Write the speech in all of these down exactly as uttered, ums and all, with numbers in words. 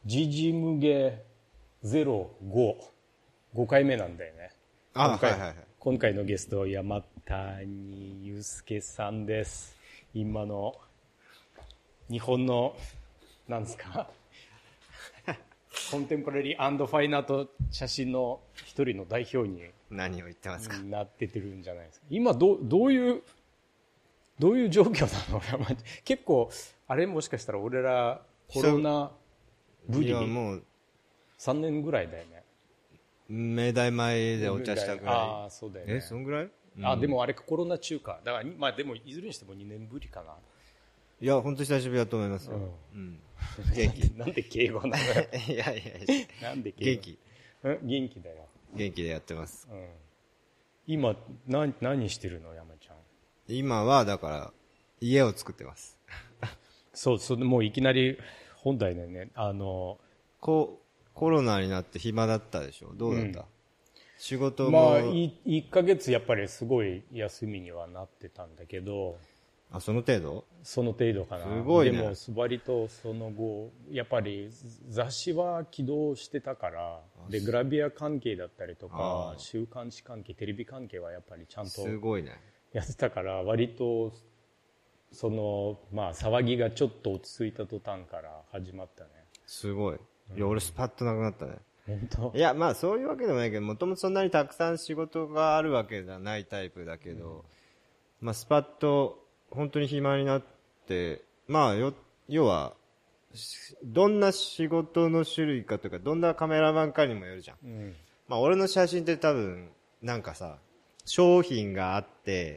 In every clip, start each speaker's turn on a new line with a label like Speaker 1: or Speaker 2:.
Speaker 1: ジジムゲゼロご、ごかいめなんだよね。
Speaker 2: あ、
Speaker 1: 今回、
Speaker 2: はいはいはい。
Speaker 1: 今回のゲスト、山谷祐介さんです。今の日本の、なんですかコンテンポラリー&ファインアート写真の一人の代表に
Speaker 2: 何を言ってますか。
Speaker 1: なっててるんじゃないですか。今どどういうどういう状況なの？結構あれもしかしたら俺らコロナぶりに
Speaker 2: もう
Speaker 1: さんねんぐらいだよね。
Speaker 2: 明大前でお茶したぐらい。
Speaker 1: ああそうだよね。
Speaker 2: えそんぐらい？
Speaker 1: うん、あでもあれコロナ中か。だからまあでもいずれにしてもにねんぶりかな。
Speaker 2: いや本当久しぶりだと思いますよ。うん。うん、元気。
Speaker 1: なんで敬語なの？
Speaker 2: いやいや
Speaker 1: なんで敬語？
Speaker 2: 元気。
Speaker 1: 元気だよ。
Speaker 2: 元気でやってます。
Speaker 1: うん、今何何してるの山ちゃん？
Speaker 2: 今はだから家を作ってます。
Speaker 1: そうそうもういきなり本題でねあの
Speaker 2: こコロナになって暇だったでしょ。どうだった？うん、仕事
Speaker 1: も。
Speaker 2: まあ
Speaker 1: いいっかげつやっぱりすごい休みにはなってたんだけど。
Speaker 2: あその程度？
Speaker 1: その程度かな。
Speaker 2: すごいね。
Speaker 1: でも割とその後やっぱり雑誌は起動してたからでグラビア関係だったりとか週刊誌関係テレビ関係はやっぱりちゃんと
Speaker 2: すごいね
Speaker 1: やってたから割とそのまあ騒ぎがちょっと落ち着いた途端から始まったね。
Speaker 2: すごい。いや俺スパッとなくなったね。
Speaker 1: 本当？
Speaker 2: いやまあそういうわけでもないけどもともとそんなにたくさん仕事があるわけじゃないタイプだけど、うん、まあスパッと本当に暇になってまあよ要はどんな仕事の種類かというかどんなカメラマンかにもよるじゃん、うん、まあ俺の写真って多分なんかさ商品があって、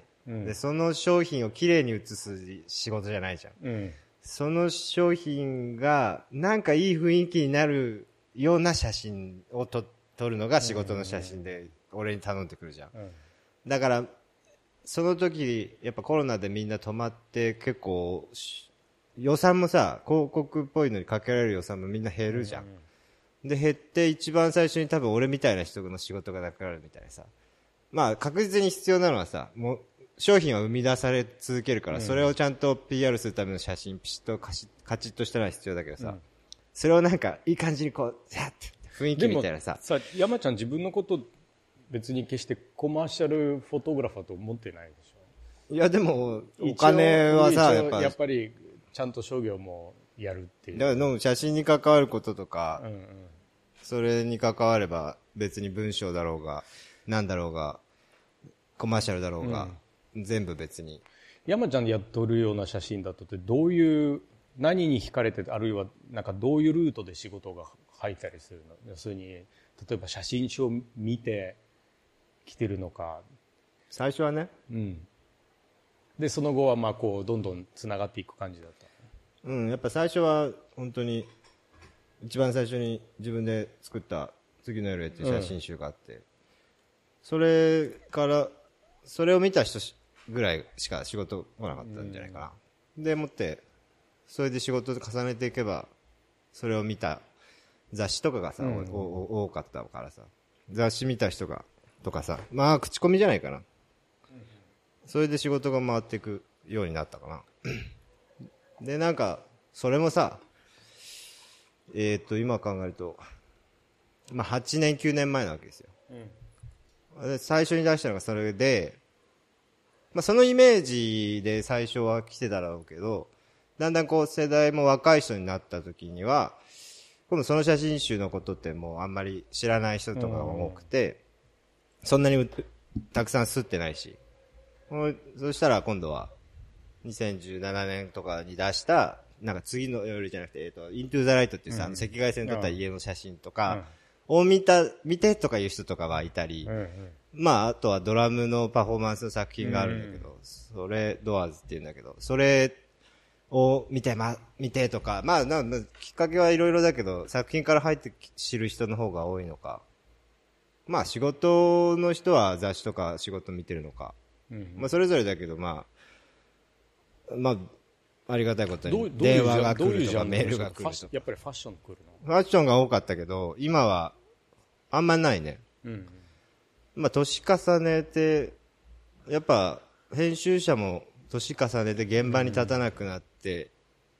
Speaker 2: うん、でその商品をきれいに写す仕事じゃないじゃん、うん、その商品がなんかいい雰囲気になるような写真をと撮るのが仕事の写真で俺に頼んでくるじゃん、うん、だからその時やっぱコロナでみんな止まって結構予算もさ広告っぽいのにかけられる予算もみんな減るじゃん、うん、で減って一番最初に多分俺みたいな人の仕事がなくなるみたいなさまあ確実に必要なのはさもう商品は生み出され続けるから、うん、それをちゃんと ピーアール するための写真ピシッとカチカチッとしたのは必要だけどさ、うん、それをなんかいい感じにこうやって雰囲気みたいなさ
Speaker 1: さ山ちゃん自分のこと別に決してコマーシャルフォトグラファーと思ってないでしょ。
Speaker 2: いやでもお金はさやっぱ
Speaker 1: やっぱりちゃんと商業もやるっていう
Speaker 2: だから写真に関わることとか、うんうん、それに関われば別に文章だろうがなんだろうがコマーシャルだろうが、うん、全部別に
Speaker 1: 山ちゃんでやっとるような写真だとってどういう何に惹かれてあるいはなんかどういうルートで仕事が入ったりするの？要するに例えば写真集を見て来てるのか
Speaker 2: 最初はね、
Speaker 1: うん、でその後はまあこうどんどんつながっていく感じだった。
Speaker 2: うんやっぱ最初は本当に一番最初に自分で作った次の夜っていう写真集があって、うん、それからそれを見た人ぐらいしか仕事来なかったんじゃないかな、うん、でもってそれで仕事を重ねていけばそれを見た雑誌とかがさ、うん、お多かったからさ雑誌見た人がとかさまあ口コミじゃないかな、うん、それで仕事が回っていくようになったかなでなんかそれもさえっと今考えるとまあはちねんきゅうねんまえなわけですよ、うん、で最初に出したのがそれでまあそのイメージで最初は来てただろうけどだんだんこう世代も若い人になった時には今度その写真集のことってもうあんまり知らない人とかが多くて、うん、そんなにたくさん吸ってないしそしたら今度はにせんじゅうななねんとかに出したなんか次の夜じゃなくて、えっと、イントゥーザライトっていうさ、うん、赤外線だった家の写真とか、うん、を見た見てとかいう人とかはいたり、うんうん、まああとはドラムのパフォーマンスの作品があるんだけど、うん、それドアーズっていうんだけどそれを見てま見てとかまあなきっかけはいろいろだけど作品から入って知る人の方が多いのかまあ仕事の人は雑誌とか仕事見てるのか、うんうん、まあそれぞれだけどまあまあありがたいことに電話が来るとかメールが来るとか
Speaker 1: やっぱりファッション来るの
Speaker 2: ファッションが多かったけど今はあんまないね、うんうん、まあ年重ねてやっぱ編集者も年重ねて現場に立たなくなって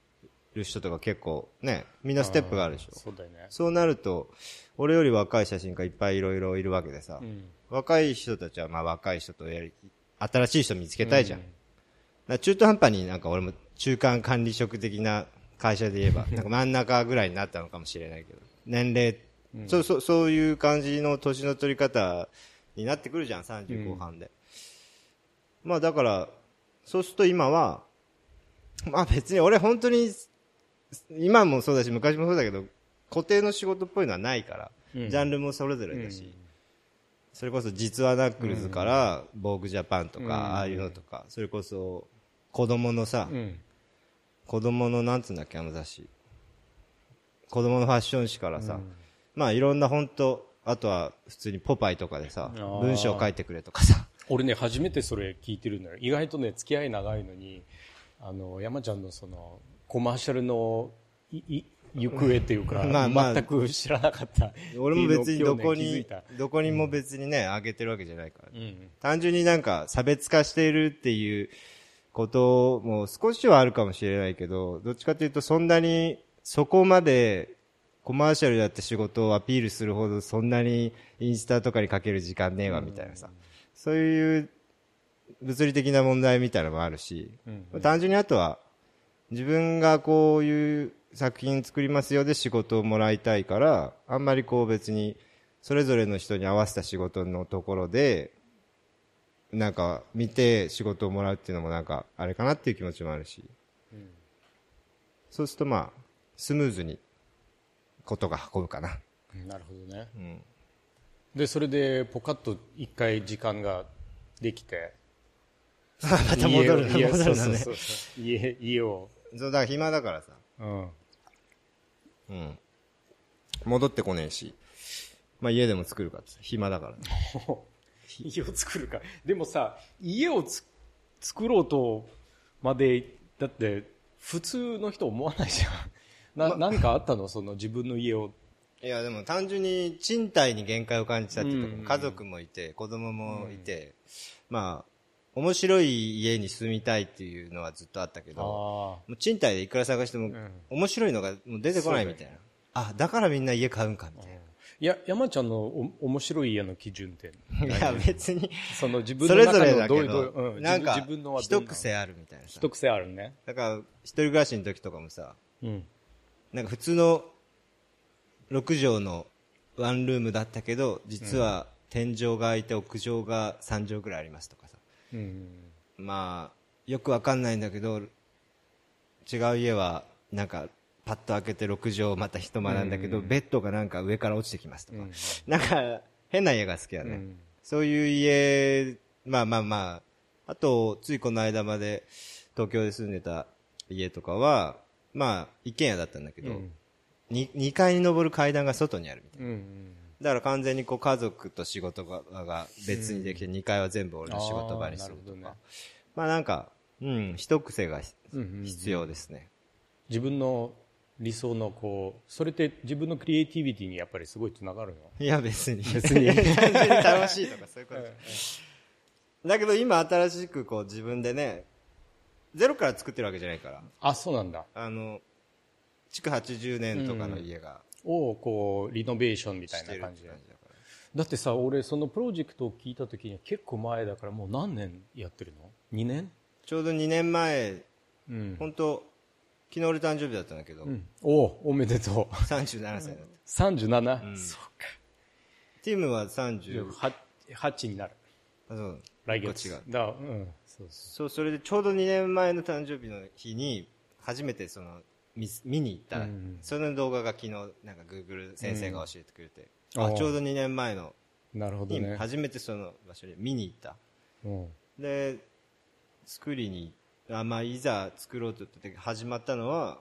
Speaker 2: る人とか結構ね、みんなステップがあるでしょ。
Speaker 1: そうだよね。
Speaker 2: そうなると、俺より若い写真家いっぱいいろいろいるわけでさ、うん、若い人たちはまあ若い人とやり、新しい人見つけたいじゃん。うん、だから中途半端になんか俺も中間管理職的な会社で言えば、なんか真ん中ぐらいになったのかもしれないけど、年齢、うん、そう、そう、そういう感じの年の取り方になってくるじゃん、さんじゅう後半で。うん、まあだから、そうすると今は、まあ別に俺本当に、今もそうだし昔もそうだけど固定の仕事っぽいのはないから、うん、ジャンルもそれぞれだし、うん、それこそ実話ナックルズからボーグジャパンとか、うん、ああいうのとか、それこそ子供のさ、うん、子供のなんつうんだっけあの雑誌、子供のファッション誌からさ、うん、まあいろんな本当、あとは普通にポパイとかでさ文章書いてくれとかさ、
Speaker 1: 俺ね初めてそれ聞いてるんだよ。意外とね付き合い長いのに、あの山ちゃんのそのコマーシャルのいい行方っていうか、まあまあ、全く知らなかった
Speaker 2: 俺も別にどこに、ね、どこにも別にね上げてるわけじゃないから、うん、単純になんか差別化しているっていうことも少しはあるかもしれないけど、どっちかというとそんなにそこまでコマーシャルだって仕事をアピールするほどそんなにインスタとかにかける時間ねえわみたいなさ、うん、そういう物理的な問題みたいなのもあるし、うんうん、単純にあとは自分がこういう作品作りますよで仕事をもらいたいから、あんまりこう別にそれぞれの人に合わせた仕事のところでなんか見て仕事をもらうっていうのもなんかあれかなっていう気持ちもあるし、うん、そうするとまあスムーズにことが運ぶかな。
Speaker 1: なるほどね、うん、でそれでポカッと一回時間ができて
Speaker 2: また戻るの戻るのね。
Speaker 1: 家家を
Speaker 2: そうだから暇だからさ、うんうん、戻ってこねえし、まあ家でも作るかって暇だから、ね、
Speaker 1: 家を作るか。でもさ家をつ作ろうとまでだって普通の人思わないじゃん。な、ま、何かあったのその自分の家を。
Speaker 2: いやでも単純に賃貸に限界を感じたっていうか、うんうん、家族もいて子供もいて、うん、まあ面白い家に住みたいっていうのはずっとあったけど、もう賃貸でいくら探しても、うん、面白いのがもう出てこないみたいな。あ、だからみんな家買うんかみたいな。
Speaker 1: いや、山ちゃんのお面白い家の基準って。
Speaker 2: いや別に
Speaker 1: その自分の中の
Speaker 2: それぞれだけど、
Speaker 1: うん、
Speaker 2: なんか一癖あるみたいな。
Speaker 1: 一癖あるね。
Speaker 2: だから一人暮らしの時とかもさ、うん、なんか普通のろく畳のワンルームだったけど、実は天井が開いて屋上がさん畳ぐらいありますとかさ。うん、まあよくわかんないんだけど、違う家はなんかパッと開けてろく畳また一間なんだけど、うん、ベッドがなんか上から落ちてきますとか、うん、なんか変な家が好きだね、うん、そういう家。まあまあまあ、あとついこの間まで東京で住んでた家とかはまあ一軒家だったんだけど、うん、に, にかいに登る階段が外にあるみたいな、うんうん、だから完全にこう家族と仕事が別にできて、にかいは全部俺の仕事場にするとか、ね、まあなんか、うん、一癖が必要ですね、うんうんうん、
Speaker 1: 自分の理想のこう、それって自分のクリエイティビティにやっぱりすごいつながるの？
Speaker 2: いや別に別に単純に楽しいとかそういうことじゃないだけど今新しくこう自分でねゼロから作ってるわけじゃないから。
Speaker 1: あ、そうなんだ。
Speaker 2: あの築はちじゅうねんとかの家が、
Speaker 1: うん、をこうリノベーションみたいな感じで。だってさ、俺そのプロジェクトを聞いた時に結構前だから、もう何年やってるの？にねん？
Speaker 2: ちょうどにねんまえ、うん、本当昨日俺誕生日だったんだけど、うん、
Speaker 1: おおめでとう。
Speaker 2: さんじゅうななさいだった。
Speaker 1: さんじゅうなな？うん、
Speaker 2: そうか。ティムはさんじゅう
Speaker 1: はちになる。
Speaker 2: あ、そう。
Speaker 1: 来月。違う。だ、うん。
Speaker 2: そうそう、それでちょうどにねんまえの誕生日の日に初めてその見, 見に行った、うん、その動画が昨日なんか Google 先生が教えてくれて、うん、あちょうどにねんまえの
Speaker 1: なるほどね、
Speaker 2: 初めてその場所に見に行った、うん、で作りにあ、まあ、いざ作ろうと言って始まったのは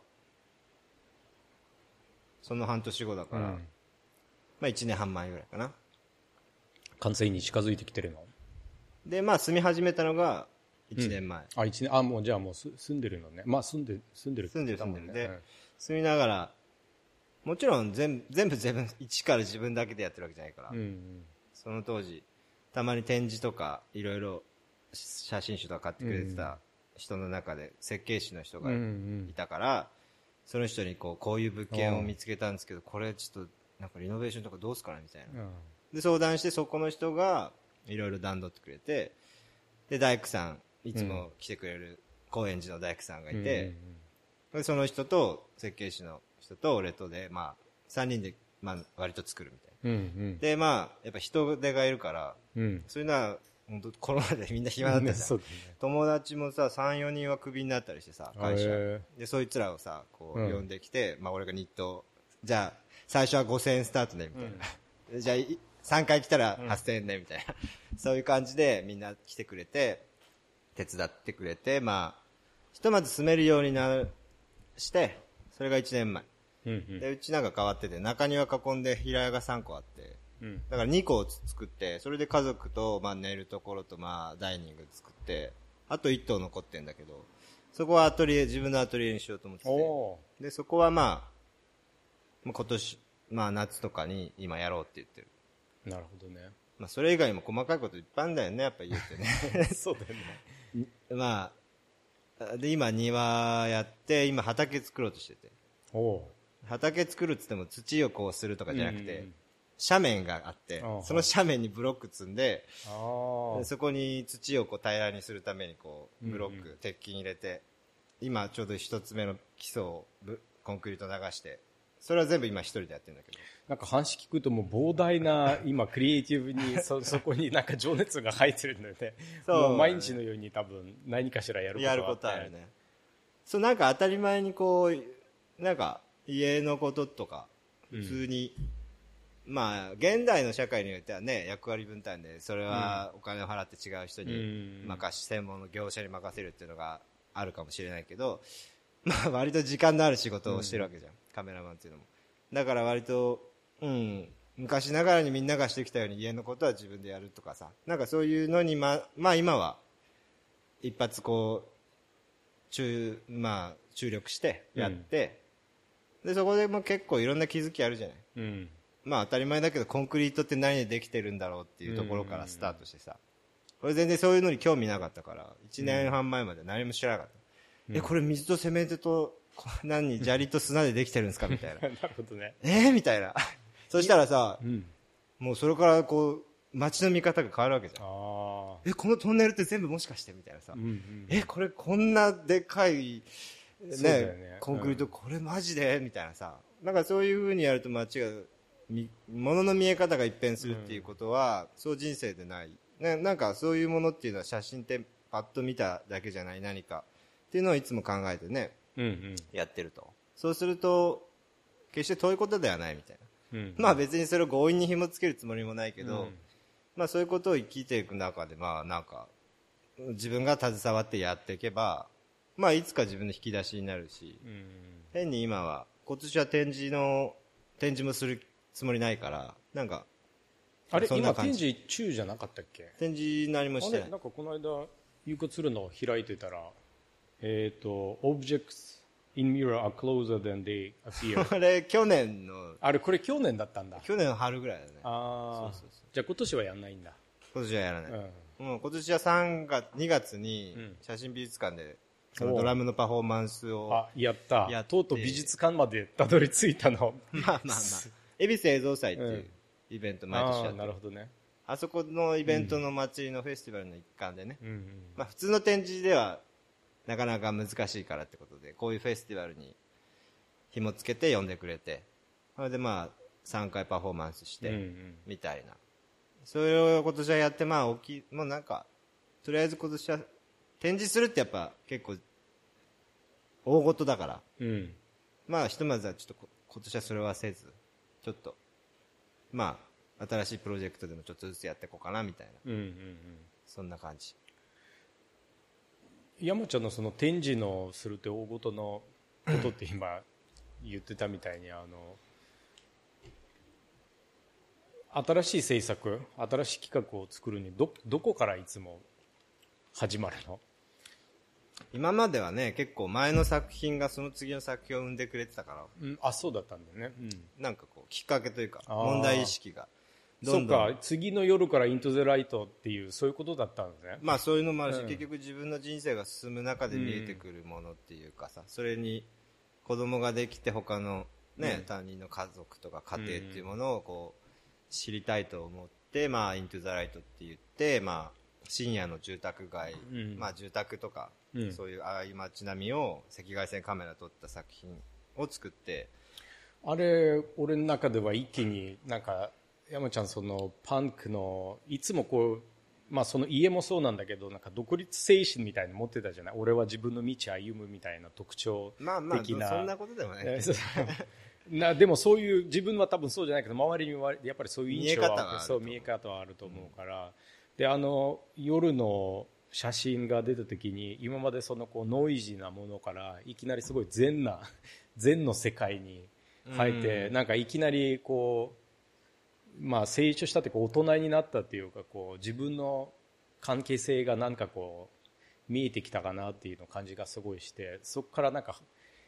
Speaker 2: その半年後だから、うん、まあいちねんはん前ぐらいかな。
Speaker 1: 完成に近づいてきてるの
Speaker 2: で、まあ住み始めたのがいちねんまえ、
Speaker 1: うん、あ一年あもうじゃあもう住んでるのね。まあ住んで住んでる
Speaker 2: 住んでる住んでるで、うん、住みながらもちろん全全部全部一から自分だけでやってるわけじゃないから、うんうん、その当時たまに展示とかいろいろ写真集とか買ってくれてた人の中で設計士の人がいたから、 その人にこうこういう物件を見つけたんですけど、これちょっとなんかリノベーションとかどうすかねみたいな、
Speaker 1: うん、
Speaker 2: で相談して、そこの人がいろいろ段取ってくれて、で大工さんいつも来てくれる高円寺の大工さんがいて、うんうんうん、でその人と設計士の人と俺とで、まあ、さんにんで、まあ、割と作るみたいな、うんうん、でまあやっぱ人手がいるから、うん、そういうのは本当コロナでみんな暇だったじゃん、ね、友達もさ さんよにんはクビになったりしてさ、会社でそいつらをさこう呼んできて、うん、まあ、俺が日当じゃあ最初はごせんえんスタートねみたいな、うん、じゃあさんかい来たらはっせんえんねみたいな、うん、そういう感じでみんな来てくれて手伝ってくれて、まあひとまず住めるようになして、それがいちねんまえ、うんうん、でうちなんか変わってて中庭囲んで平屋がさんこあって、うん、だからにこを作って、それで家族と、まあ、寝るところと、まあ、ダイニング作って、あといっ棟残ってんだけど、そこはアトリエ、自分のアトリエにしようと思ってて、でそこはまあ今年、まあ、夏とかに今やろうって言ってる。
Speaker 1: なるほどね。
Speaker 2: まあ、それ以外も細かいこといっぱいあるんだよね、やっぱり言ってね
Speaker 1: そうだよね
Speaker 2: まあで今庭やって、今畑作ろうとしてて、お畑作るっつっても土をこうするとかじゃなくて、うん、斜面があって、その斜面にブロック積んで、でそこに土をこう平らにするためにこうブロック、うんうん、鉄筋入れて、今ちょうど一つ目の基礎をコンクリート流して、それは全部今一人でやってるんだけど、
Speaker 1: なんか話聞くともう膨大な今クリエイティブに そ, そこになんか情熱が入ってるので、そうもう毎日のように多分何かしらやることがあって、やることあるね。
Speaker 2: そうなんか当たり前にこうなんか家のこととか普通に、うん、まあ現代の社会においてはね、役割分担でそれはお金を払って違う人に任し、専門の業者に任せるっていうのがあるかもしれないけど、まあ割と時間のある仕事をしてるわけじゃん、うん、カメラマンっていうのも。だから割と、うん、昔ながらにみんながしてきたように家のことは自分でやるとかさ、なんかそういうのにま、まあ今は一発こう注、まあ注力してやって、うん、でそこでも結構いろんな気づきあるじゃない、うん、まあ当たり前だけどコンクリートって何でできてるんだろうっていうところからスタートしてさ、これ全然そういうのに興味なかったからいちねんはん前まで何も知らなかった、うん、えこれ水とセメントと何砂利と砂でできてるんですかみたいな
Speaker 1: なるほどね。
Speaker 2: えー、みたいなそしたらさ、うん、もうそれからこう街の見方が変わるわけじゃん。あえこのトンネルって全部もしかしてみたいなさ、うんうん、えこれこんなでかい、ねね、コンクリート、うん、これマジでみたいなさ、なんかそういう風にやると街が物の見え方が一変するっていうことは、うん、そう人生でない、ね、なんかそういうものっていうのは写真ってパッと見ただけじゃない何かっていうのをいつも考えてね、うんうん、やってると。そうすると決して遠いことではないみたいな、うんうん、まあ別にそれを強引に紐付けるつもりもないけど、うん、まあそういうことを生きていく中で、まあなんか自分が携わってやっていけば、まあいつか自分の引き出しになるし、うん、変に今は今年は展示の展示もするつもりないから、なんか
Speaker 1: あれ今展示中じゃなかったっけ？
Speaker 2: 展示何もしてない。
Speaker 1: なんかこの間ゆうこつるの開いてたら、えっ、ー、と Objects in mirror are closer than they appear
Speaker 2: あれ去年の
Speaker 1: あれこれ去年だったんだ。
Speaker 2: 去年の春ぐらいだね。
Speaker 1: ああ、そうそうそう。じゃあ今年はやんないんだ。
Speaker 2: 今年はやらない、うん、もう今年はさんがつにがつに写真美術館でそのドラムのパフォーマンスを
Speaker 1: あやったやとうとう美術館までたどり着いたの
Speaker 2: まあまあまあ恵比寿映像祭っていうイベント毎年やってる、
Speaker 1: うん、あなるほどね。
Speaker 2: あそこのイベントの祭りのフェスティバルの一環でね、うんうん、まあ、普通の展示ではなかなか難しいからってことでこういうフェスティバルに紐付けて呼んでくれて、それでまあさんかいパフォーマンスしてみたいな、うんうん、それを今年はやって、まあ大きいもうなんかとりあえず今年は展示するってやっぱ結構大事だから、うん、まあひとまずはちょっと今年はそれはせずちょっとまあ新しいプロジェクトでもちょっとずつやっていこうかなみたいな、うんうんうん、そんな感じ。
Speaker 1: 山ちゃんのその展示のするって大事のことって今言ってたみたいにあの新しい制作新しい企画を作るに ど, どこからいつも始まるの？
Speaker 2: 今まではね結構前の作品がその次の作品を生んでくれてたから、
Speaker 1: うん、あそうだったんだよね、うん、
Speaker 2: なんかこうきっかけというか問題意識が
Speaker 1: どんどんそうか次の夜からイントゥザライトっていうそういうことだったんですね。
Speaker 2: まあそういうのもあるし、うん、結局自分の人生が進む中で見えてくるものっていうかさ、それに子供ができて他のね、
Speaker 1: うん、
Speaker 2: 他人の家族とか家庭っていうものをこう知りたいと思って、まあ、イントゥザライトって言って、まあ、深夜の住宅街、うん、まあ、住宅とか、うん、そういうああいう街並みを赤外線カメラ撮った作品を作って、
Speaker 1: あれ俺の中では一気になんか山ちゃんそのパンクのいつもこう、まあ、その家もそうなんだけどなんか独立精神みたいに持ってたじゃない。俺は自分の道歩むみたいな特徴的な、
Speaker 2: まあまあそんなことでもない
Speaker 1: な。でもそういう自分は多分そうじゃないけど周りにはやっぱりそういう印象はそう見え方はあると思うから、うん、であの夜の写真が出た時に今までそのこうノイジーなものからいきなりすごい禅な禅の世界に入って、うん、なんかいきなりこう、まあ、成長したってこう大人になったっていうかこう自分の関係性がなんかこう見えてきたかなっていうの感じがすごいして、そこからなんか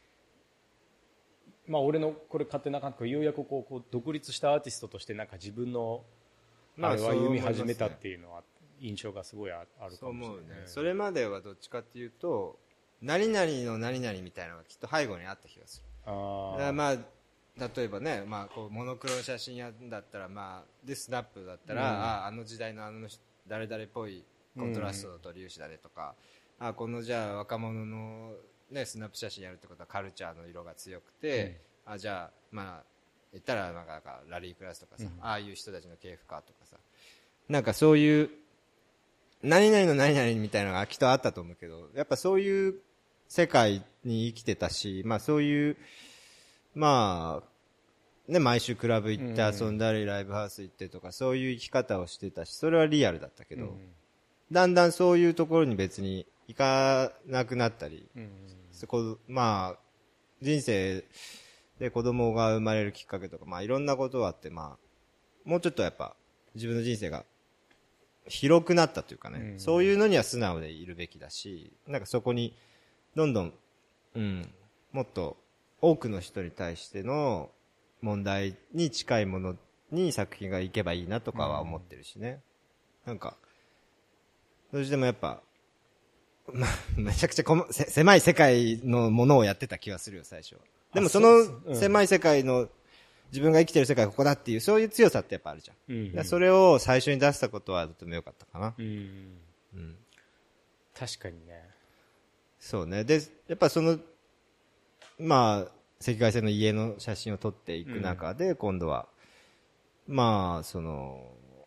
Speaker 1: まあ俺のこれ勝手な感覚ようやくこうこう独立したアーティストとしてなんか自分のあれを歩み始めたっていうのは印象がすごいあるかもしれない。そう思うね。
Speaker 2: それまではどっちかっていうと何々の何々みたいなのがきっと背後にあった気がする。あだからまあ例えばね、まあ、こうモノクロの写真やるんだったら、まあ、でスナップだったら、うん、ああの時代のあの誰々っぽいコントラストと粒子だねとか、うん、あこのじゃあ若者の、ね、スナップ写真やるってことはカルチャーの色が強くて、うん、あじゃあまあ言ったらなんかラリークラスとかさ、うん、ああいう人たちの系譜かとかさ、なんかそういう何々の何々みたいなのがきっとあったと思うけど、やっぱそういう世界に生きてたし、まあそういうまあね、毎週クラブ行って遊んだり、うん、ライブハウス行ってとかそういう生き方をしてたし、それはリアルだったけど、うん、だんだんそういうところに別に行かなくなったり、うん、そこまあ人生で子供が生まれるきっかけとか、まあいろんなことがあって、まあもうちょっとやっぱ自分の人生が広くなったというかね、うん、そういうのには素直でいるべきだし、なんかそこにどんどん、うん、もっと多くの人に対しての問題に近いものに作品がいけばいいなとかは思ってるしね、うん、なんかどうしてもやっぱ、まあ、めちゃくちゃこもせ狭い世界のものをやってた気がするよ最初。でもその狭い世界の自分が生きてる世界はここだっていうそういう強さってやっぱあるじゃん、うんうん、それを最初に出したことはとても良かったかな、うんうん、
Speaker 1: 確かにね。
Speaker 2: そうね。でやっぱそのまあ赤外線の家の写真を撮っていく中で、うん、今度はまあその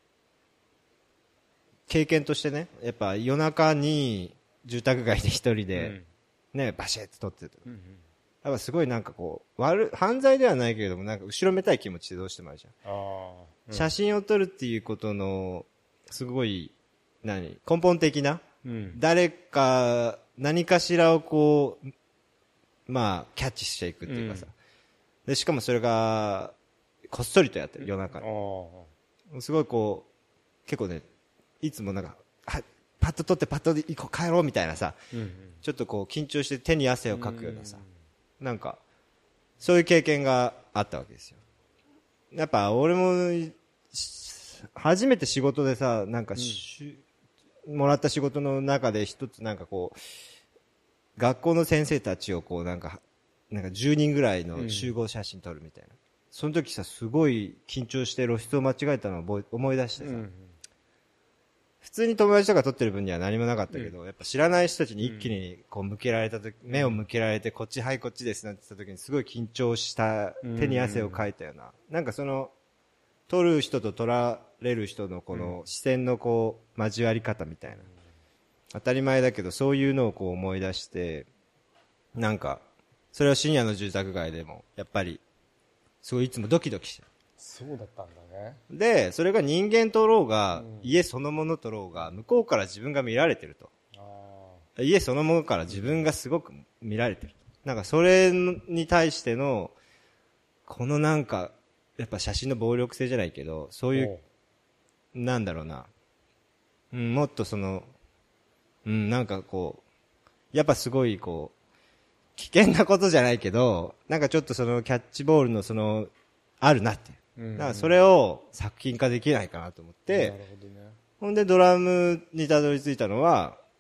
Speaker 2: 経験としてね、やっぱ夜中に住宅街で一人でね、うん、バシッと撮ってると、うんうん、やっぱすごいなんかこう悪犯罪ではないけれどもなんか後ろめたい気持ちでどうしてもあるじゃん。あ、うん、写真を撮るっていうことのすごい何根本的な、うん、誰か何かしらをこうまあキャッチしていくっていうかさ、うん、でしかもそれがこっそりとやってる夜中に、うん、すごいこう結構ねいつもなんかパッと撮ってパッと行こう帰ろうみたいなさ、うんうん、ちょっとこう緊張して手に汗をかくようなさ、うん、なんかそういう経験があったわけですよ。やっぱ俺も初めて仕事でさなんか、うん、もらった仕事の中で一つなんかこう学校の先生たちをこうなんかなんかじゅうにんぐらいの集合写真撮るみたいな、うん、その時さすごい緊張して露出を間違えたのを思い出してさ、うん、普通に友達とか撮ってる分には何もなかったけど、うん、やっぱ知らない人たちに一気にこう向けられた時、うん、目を向けられてこっちはいこっちですなんて言った時にすごい緊張した手に汗をかいたような、うん、なんかその撮る人と撮られる人のこの視線のこう交わり方みたいな、当たり前だけどそういうのをこう思い出して、なんかそれは深夜の住宅街でもやっぱりすごいいつもドキドキしてる。
Speaker 1: そうだったんだね。
Speaker 2: でそれが人間撮ろうが、うん、家そのもの撮ろうが向こうから自分が見られてると、あ家そのものから自分がすごく見られてる、なんかそれに対してのこのなんかやっぱ写真の暴力性じゃないけどそういうなんだろうな、うん、もっとそのうん、なんかこう、やっぱすごいこう、危険なことじゃないけど、なんかちょっとそのキャッチボールのその、あるなって。うんうん、だからそれを作品化できないかなと思って、なるほどね、ほんでドラムにたどり着いたのは、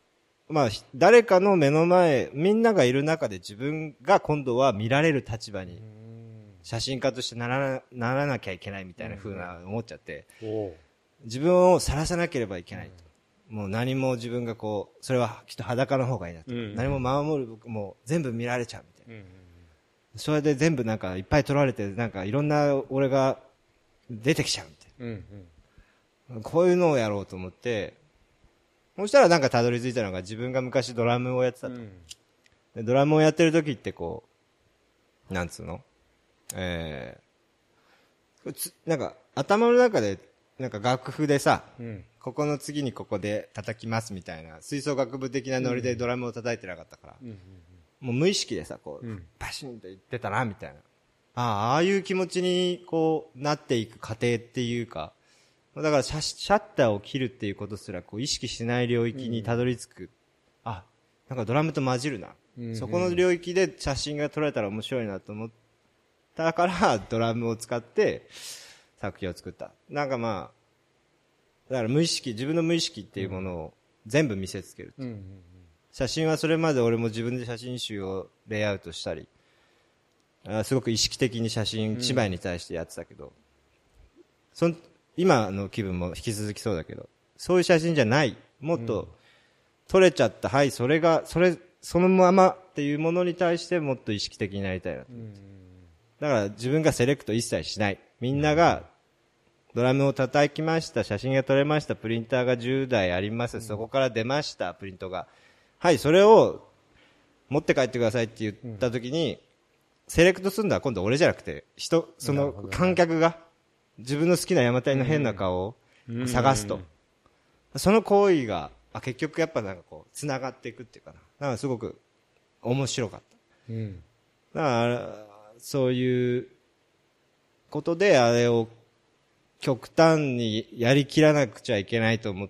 Speaker 2: まあ、誰かの目の前、みんながいる中で自分が今度は見られる立場に、写真家としてならな、ならなきゃいけないみたいな風な思っちゃって、自分を晒さなければいけないと。もう何も自分がこう、それはきっと裸の方がいいなと。何も守る、もう全部見られちゃうみたいな。それで全部なんかいっぱい撮られて、なんかいろんな俺が出てきちゃうみたいな。うんうん、こういうのをやろうと思って、そしたらなんかたどり着いたのが自分が昔ドラムをやってたと。うん、でドラムをやってる時ってこう、なんつうのえー、なんか頭の中でなんか楽譜でさ、うん、ここの次にここで叩きますみたいな吹奏楽部的なノリでドラムを叩いてなかったから、うんうんうん、もう無意識でさ、こう、うん、パシンと言ってたなみたいな。ああ、ああいう気持ちにこうなっていく過程っていうか、だからシャ、シャッターを切るっていうことすらこう意識しない領域にたどり着く。うん、あ、なんかドラムと混じるな、うんうん。そこの領域で写真が撮られたら面白いなと思ったからドラムを使って作品を作った。なんかまあ、だから無意識、自分の無意識っていうものを全部見せつける。うんうんうん、写真はそれまで俺も自分で写真集をレイアウトしたり、あすごく意識的に写真、芝居に対してやってたけど、うん、その今の気分も引き続きそうだけど、そういう写真じゃない、もっと撮れちゃった、はい、それが、それ、そのままっていうものに対してもっと意識的になりたいなと思って。だから自分がセレクト一切しない。みんながドラムを叩きました、写真が撮れました、プリンターがじゅうだいあります、そこから出ました、プリントが。はい、それを持って帰ってくださいって言った時に、セレクトするのは今度俺じゃなくて、人、その観客が、自分の好きな山谷の変な顔を探すと。その行為が、あ、結局やっぱなんかこう、繋がっていくっていうかな。だからすごく面白かった。うん、だから、そういうことであれを極端にやりきらなくちゃいけないと思って、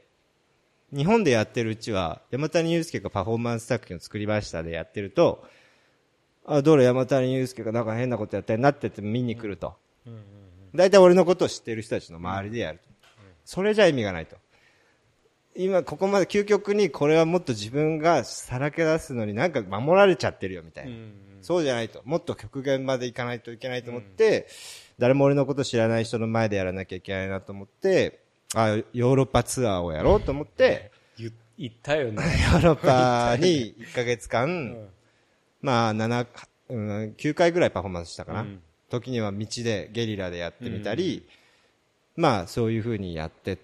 Speaker 2: 日本でやってるうちは、山谷祐介がパフォーマンス作品を作りましたでやってると、あ、どれ山谷祐介がなんか変なことやったりなってって見に来ると。うんうんうん、だいたい俺のことを知ってる人たちの周りでやると。それじゃ意味がないと。今ここまで究極にこれはもっと自分がさらけ出すのになんか守られちゃってるよみたいな。うんうん、そうじゃないと。もっと極限までいかないといけないと思って、うん、誰も俺のこと知らない人の前でやらなきゃいけないなと思って、あ、ヨーロッパツアーをやろうと思って、
Speaker 1: 言ったよね。
Speaker 2: ヨーロッパにいっかげつかん、うん、まあなな、うん、きゅうかいぐらいパフォーマンスしたかな。うん、時には道でゲリラでやってみたり、うん、まあそういう風にやってって、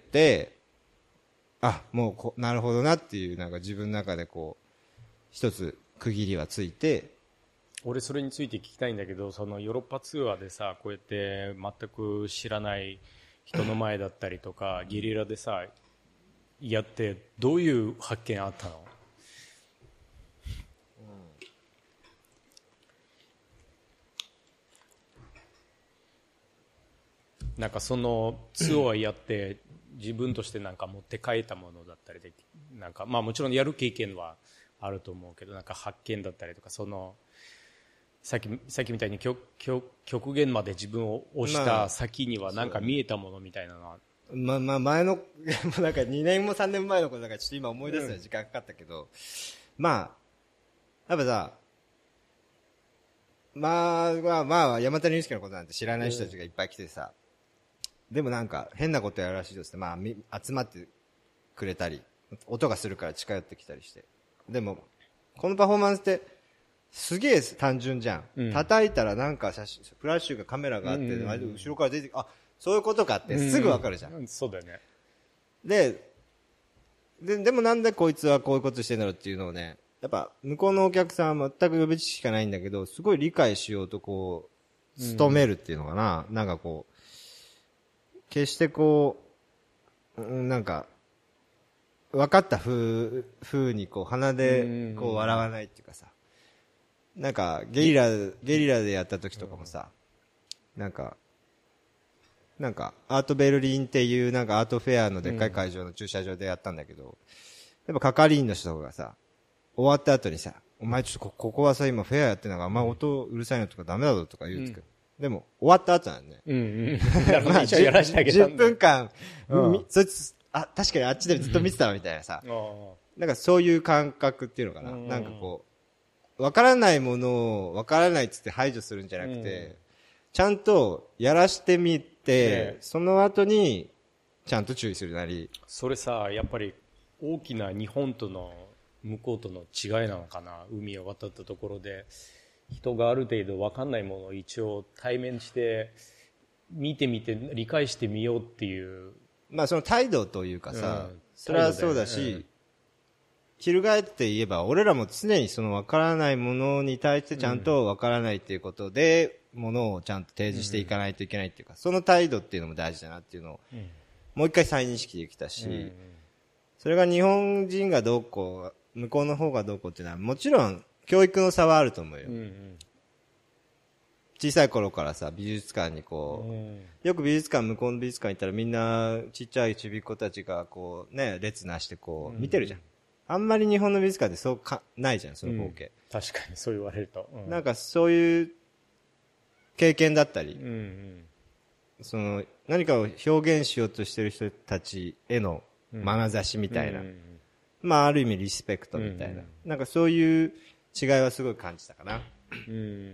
Speaker 2: あ、もうこなるほどなっていうなんか自分の中でこう一つ区切りはついて、
Speaker 1: 俺それについて聞きたいんだけど、そのヨーロッパツアーでさ、こうやって全く知らない人の前だったりとかゲリラでさやってどういう発見あったの？なんかそのツアーやって自分としてなんか持って帰ったものだったりで、なんかまあもちろんやる経験はあると思うけど、なんか発見だったりとか、そのさっきさっきみたいに極極限まで自分を押した先にはなんか見えたものみたいなのは、
Speaker 2: まあまあ前のなんかにねんもさんねんまえのことだからちょっと今思い出すのに時間かかったけど、うん、まあやっぱさ、まあまあまあ山谷祐介のことなんて知らない人たちがいっぱい来てさ、でもなんか変なことやるらしいですね。まあ集まってくれたり、音がするから近寄ってきたりして。でもこのパフォーマンスってすげえ単純じゃん。うん、叩いたらなんか写真、フラッシュがカメラがあって、うんうんうん、後ろから出てきて、あ、そういうことかってすぐわかるじゃん。
Speaker 1: うんうん、そうだよね。
Speaker 2: で、で、でもなんでこいつはこういうことしてんだろうっていうのをね、やっぱ向こうのお客さんは全く予備知識しかないんだけど、すごい理解しようとこう、努めるっていうのかな。うん、なんかこう、決してこう、なんか、分かった風、風にこう鼻でこう笑わないっていうかさ、なんかゲリラ、ゲリラでやった時とかもさ、なんか、なんかアートベルリンっていうなんかアートフェアのでっかい会場の駐車場でやったんだけど、やっぱ係員の人がさ、終わった後にさ、お前ちょっと こ, ここはさ今フェアやってんのがあんま音うるさいのとかダメだぞとか言うんですけど、うん、でも終わった後なんね。うんうん。まあ、じゅっぷんかん、うん、そいつ、あ、確かにあっちでずっと見てたわみたいなさ、 なんかそういう感覚っていうのかな、
Speaker 1: うん、
Speaker 2: なんかこう分からないものを分からないっつって排除するんじゃなくて、うん、ちゃんとやらしてみて、ね、その後にちゃんと注意するなり。
Speaker 1: それさ、やっぱり大きな日本との向こうとの違いなのかな。海を渡ったところで人がある程度分かんないものを一応対面して見てみて理解してみようっていう、
Speaker 2: まあその態度というかさ、うん、それはそうだし、うん、翻って言えば俺らも常にその分からないものに対してちゃんと分からないっていうことで、うん、ものをちゃんと提示していかないといけないっていうか、その態度っていうのも大事だなっていうのを、うん、もう一回再認識できたし、うん、それが日本人がどうこう向こうの方がどうこうっていうのはもちろん教育の差はあると思うよ、うんうん、小さい頃からさ美術館にこう、うん、よく美術館向こうの美術館行ったらみんなちっちゃいちびっ子たちがこうね列なしてこう見てるじゃん、うん、あんまり日本の美術館でそうかないじゃんその光景、
Speaker 1: うん、確かにそう言われると、
Speaker 2: うん、なんかそういう経験だったり、うんうん、その何かを表現しようとしてる人たちへの眼差しみたいな、うんうんうん、まあある意味リスペクトみたいな、うんうん、なんかそういう違いはすごい感じたかな、うん、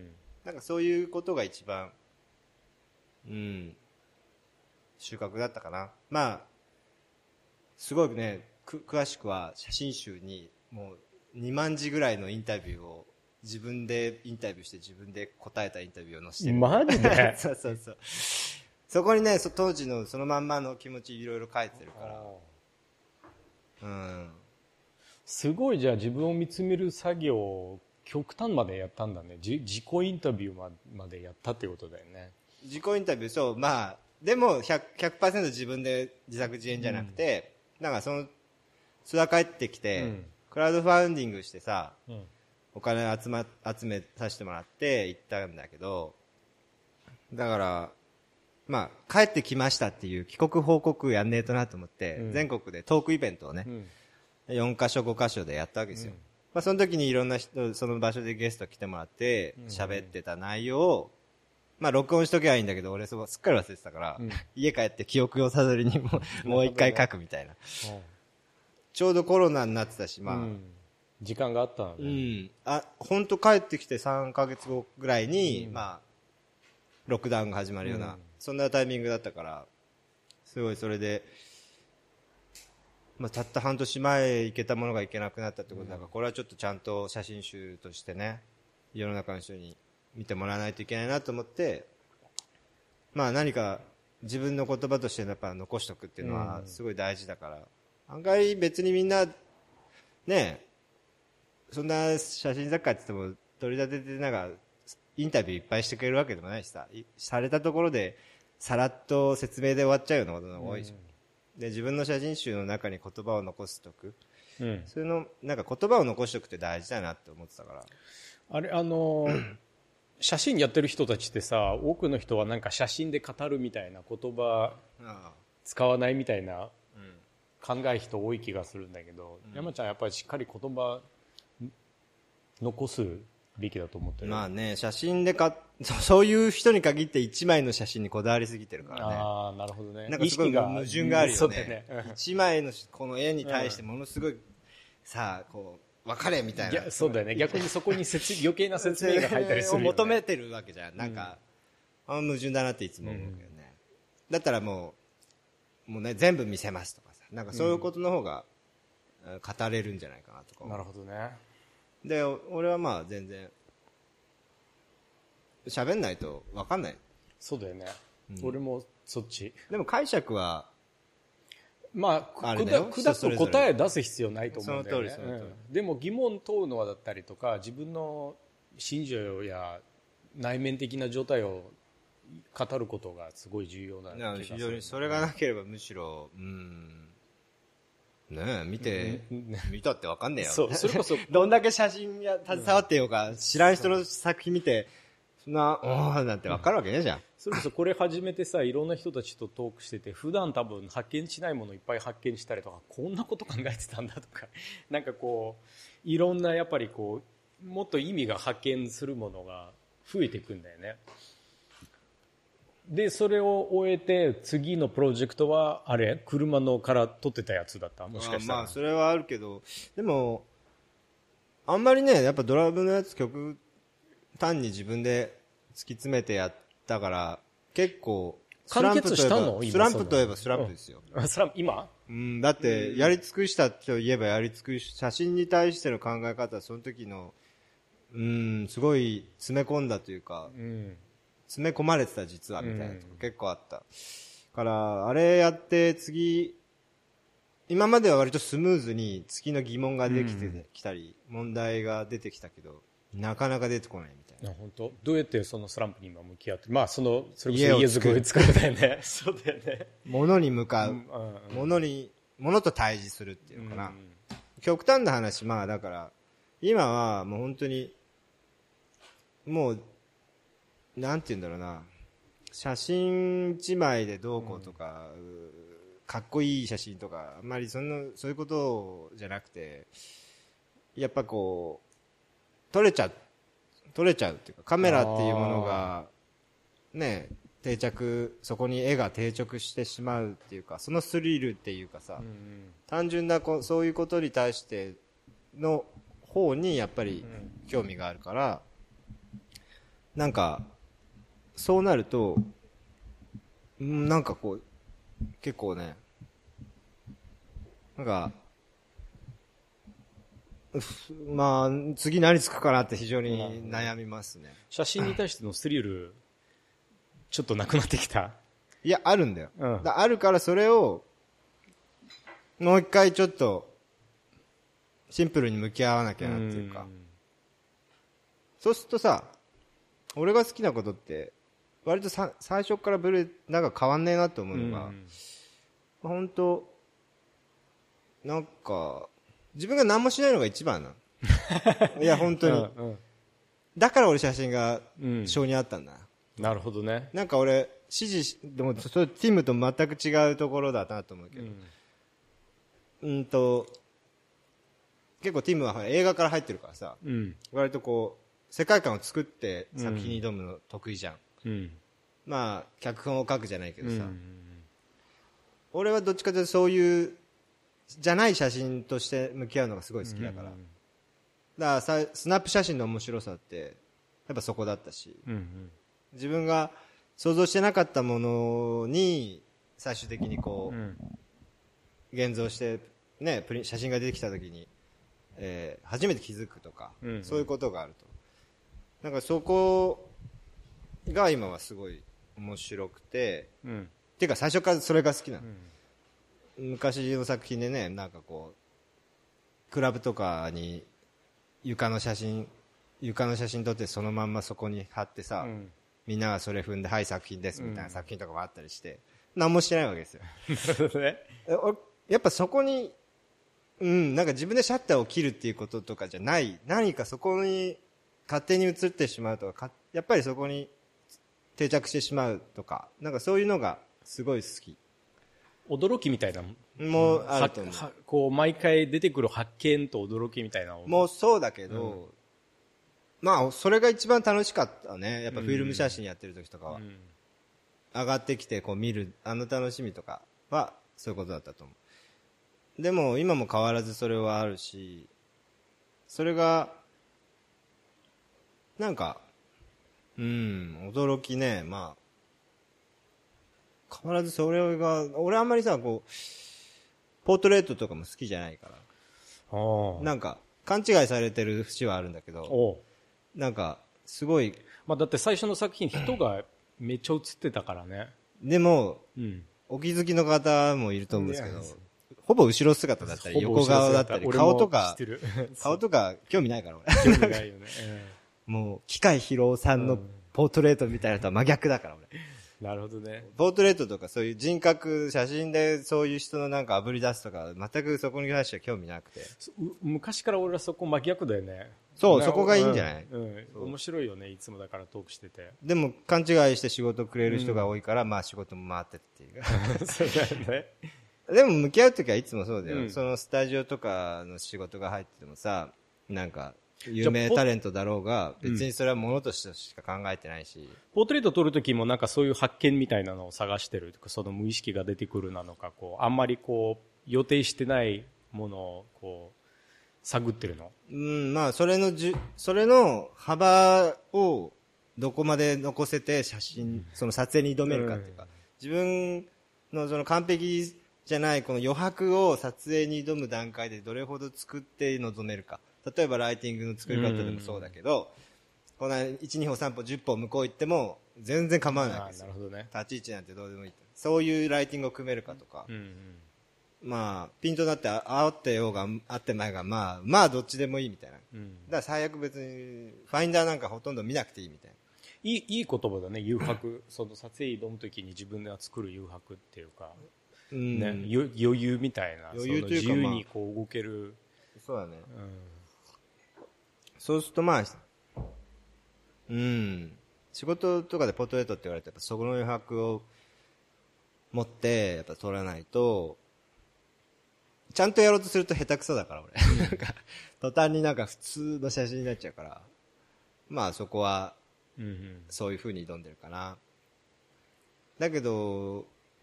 Speaker 2: なんかそういうことが一番うん収穫だったかな。まあすごいねく詳しくは写真集にもうにまんじぐらいのインタビューを自分でインタビューして自分で答えたインタビューを載せてる。
Speaker 1: マジで
Speaker 2: そうそうそう。そこにね当時のそのまんまの気持ちいろいろ書いてるから。うん。
Speaker 1: すごいじゃあ自分を見つめる作業を極端までやったんだね。自己インタビューまでやったってことだよね。
Speaker 2: 自己インタビューそうまあでも ひゃくパーセント 自分で自作自演じゃなくて、うん、なんかそのツアー帰ってきて、うん、クラウドファンディングしてさ、うん、お金集ま集めさせてもらって行ったんだけど、だからまあ帰ってきましたっていう帰国報告やんねえとなと思って、うん、全国でトークイベントをね、うん、よんかしょごかしょでやったわけですよ、うんまあ、その時にいろんな人その場所でゲスト来てもらって喋ってた内容をまあ録音しとけばいいんだけど俺そこすっかり忘れてたから、うん、家帰って記憶をたどりにももう一回書くみたいな、ちょうどコロナになってたしまあ、うん、
Speaker 1: 時間があったのね、
Speaker 2: うん、あ本当帰ってきてさんかげつごぐらいに、うん、まあロックダウンが始まるような、うん、そんなタイミングだったからすごいそれで、まあ、たった半年前行けたものが行けなくなったってことだから、これはちょっとちゃんと写真集としてね世の中の人に見てもらわないといけないなと思って、まあ何か自分の言葉としてやっぱ残しとくっていうのはすごい大事だから、案外別にみんなねそんな写真雑貨って言っても取り立ててなんかインタビューいっぱいしてくれるわけでもないしさ、されたところでさらっと説明で終わっちゃうようなことが多いじゃん、うん、で自分の写真集の中に言葉を残すとく、うん、それのなんか言葉を残しとくって大事だなって思ってたから。
Speaker 1: あれあの写真やってる人たちってさ多くの人はなんか写真で語るみたいな言葉使わないみたいな考え人多い気がするんだけど、うん、山ちゃんやっぱりしっかり言葉残すべきだと思ってる。
Speaker 2: まあね写真でかそういう人に限って一枚の写真にこだわりすぎてるからね。
Speaker 1: ああなるほどね。
Speaker 2: なんかすごい矛盾があるよね。一枚のこの絵に対してものすごいさあこう分かれみたいな。
Speaker 1: そうだよね。逆にそこに説余計な説明が入ったりするよね。
Speaker 2: 求めてるわけじゃん。なんか、うん、あ矛盾だなっていつも思うけどね、うん、だったらもうもうね全部見せますとかさなんかそういうことの方が語れるんじゃないかなとか、
Speaker 1: うん、なるほどね。
Speaker 2: で俺はまあ全然喋んないと分かんない。
Speaker 1: そうだよね、うん、俺もそっち。
Speaker 2: でも解釈は
Speaker 1: まあ、砕く答え出す必要ないと思うんだよね。その通りその通り、うん、でも疑問問うのはだったりとか自分の心情や内面的な状態を語ることがすごい重要な気がする。
Speaker 2: 非常にそれがなければむしろうんねえ見て、うん、見たって分かんねえよ。
Speaker 1: そうそれこそ
Speaker 2: どんだけ写真や携わってようか、うん、知らん人の作品見てそんなおーなんて分かるわけねえじゃん。
Speaker 1: それこそこれ始めてさいろんな人たちとトークしてて普段多分発見しないものいっぱい発見したりとかこんなこと考えてたんだとかなんかこういろんなやっぱりこうもっと意味が発見するものが増えていくんだよね。 でそれを終えて次のプロジェクトはあれ車のから撮ってたやつだった？もしかしたら。
Speaker 2: まあそれはあるけど、でもあんまりねやっぱドラムのやつ曲単に自分で突き詰めてやったから結構スランプといえばスランプといえばスランプですよ、
Speaker 1: うん、スランプ今、
Speaker 2: うん、だってやり尽くしたといえばやり尽くし、写真に対しての考え方はその時のうんすごい詰め込んだというか、うん、詰め込まれてた実はみたいなとこ結構あったからあれやって次今までは割とスムーズに次の疑問ができてきたり問題が出てきたけどなかなか出てこないみたいな。
Speaker 1: 本当どうやってそのスランプに今向き合ってまあそのそれこそ家作り作るだよねそうだよね
Speaker 2: 物に向かう、うんうんうん、物に物と対峙するっていうのかな、うんうん、極端な話まあだから今はもう本当にもうなんて言うんだろうな写真一枚でどうこうとか、うん、かっこいい写真とかあんまりそんなそういうことじゃなくてやっぱこう撮れちゃう撮れちゃうっていうかカメラっていうものがね定着そこに絵が定着してしまうっていうかそのスリルっていうかさ、うんうん、単純なこそういうことに対しての方にやっぱり興味があるから、うん、なんかそうなるとなんかこう結構ねなんかまあ次何つくかなって非常に悩みますね。
Speaker 1: 写真に対してのスリルちょっとなくなってきた？
Speaker 2: いやあるんだよ、うん、だあるからそれをもう一回ちょっとシンプルに向き合わなきゃなっていうか、うん、そうするとさ俺が好きなことって割とさ最初からブルーなんか変わんねえなと思うのが、うん、本当なんか自分が何もしないのが一番なのいや本当に、うんうん、だから俺写真が性にあったんだ、
Speaker 1: うん、なるほどね。
Speaker 2: なんか俺指示でもそれティムと全く違うところだなと思うけど、うん、うんと結構ティムは映画から入ってるからさ、うん、割とこう世界観を作って作品に挑むの得意じゃん、うん、まあ脚本を書くじゃないけどさ、うん、俺はどっちかというとそういうじゃない写真として向き合うのがすごい好きだから、うんうん、だからさスナップ写真の面白さってやっぱそこだったし、うんうん、自分が想像してなかったものに最終的にこう、うん、現像してねプリ写真が出てきた時に、えー、初めて気づくとか、うんうん、そういうことがあるとなんかそこが今はすごい面白くて、うん、っていうか最初からそれが好きなの、うん昔の作品でねなんかこうクラブとかに床の写真床の写真撮ってそのまんまそこに貼ってさ、うん、みんながそれ踏んではい作品ですみたいな作品とかもあったりして、うん、何もしてないわけですよやっぱそこにうんなんか自分でシャッターを切るっていうこととかじゃない何かそこに勝手に映ってしまうとかやっぱりそこに定着してしまうとかなんかそういうのがすごい好き
Speaker 1: 驚きみたいな
Speaker 2: もうあると思う
Speaker 1: こう毎回出てくる発見と驚きみたいな
Speaker 2: もうそうだけど、うん、まあそれが一番楽しかったねやっぱフィルム写真やってる時とかは、うん、上がってきてこう見るあの楽しみとかはそういうことだったと思うでも今も変わらずそれはあるしそれがなんかうん驚きねまあ変わらずそれが俺あんまりさこうポートレートとかも好きじゃないからなんか勘違いされてる節はあるんだけどなんかすごい、
Speaker 1: まあ、だって最初の作品人がめっちゃ映ってたからね
Speaker 2: でも、うん、お気づきの方もいると思うんですけどほぼ後ろ姿だったり横顔だったり顔とか顔とか興味ないから
Speaker 1: 俺興味ないよね、
Speaker 2: うん、もう機械疲労さんのポートレートみたいなのとは真逆だから俺
Speaker 1: なるほどね。
Speaker 2: ポートレートとかそういう人格写真でそういう人のなんか炙り出すとか全くそこに関しては興味なくて
Speaker 1: 昔から俺はそこ真逆だよね
Speaker 2: そうそこがいいんじゃない、
Speaker 1: うんうん、面白いよねいつもだからトークしてて
Speaker 2: でも勘違いして仕事くれる人が多いから、うん、まあ仕事も回ってっていう
Speaker 1: そうだよね
Speaker 2: でも向き合うときはいつもそうだよ、うん、そのスタジオとかの仕事が入っててもさなんか有名タレントだろうが別にそれはものとしてしか考えてないし、うん、
Speaker 1: ポートレート撮るときもなんかそういう発見みたいなのを探してるとか、その無意識が出てくるなのか、こうあんまりこう予定してないものをこう探ってるの。
Speaker 2: うん、まあそれのじゅそれの幅をどこまで残せて写真、その撮影に挑めるかっていうか、うん、自分のその完璧じゃないこの余白を撮影に挑む段階でどれほど作って臨めるか。例えばライティングの作り方でもそうだけど、このいち、にほ、さんぽ、じゅっぽ向こう行っても全然構わないわけですよ。
Speaker 1: なるほどね。
Speaker 2: 立ち位置なんてどうでもいい。そういうライティングを組めるかとか、うんうん、まあピントになってあってようがあってまいがまあまあどっちでもいいみたいな。うん、だから最悪別にファインダーなんかほとんど見なくていいみたいな。
Speaker 1: いいいい言葉だね、誘白。その撮影挑むときに自分で作る誘白っていうか、うんね、余裕みたいな、余裕というか、自由にこう動ける。
Speaker 2: まあ、そうだね。うんそうするとまあ、うん、仕事とかでポートレートって言われてやっぱそこの余白を持ってやっぱ撮らないと、ちゃんとやろうとすると下手くそだから俺。なんか途端になんか普通の写真になっちゃうから、まあそこはそういう風に挑んでるかな。だけど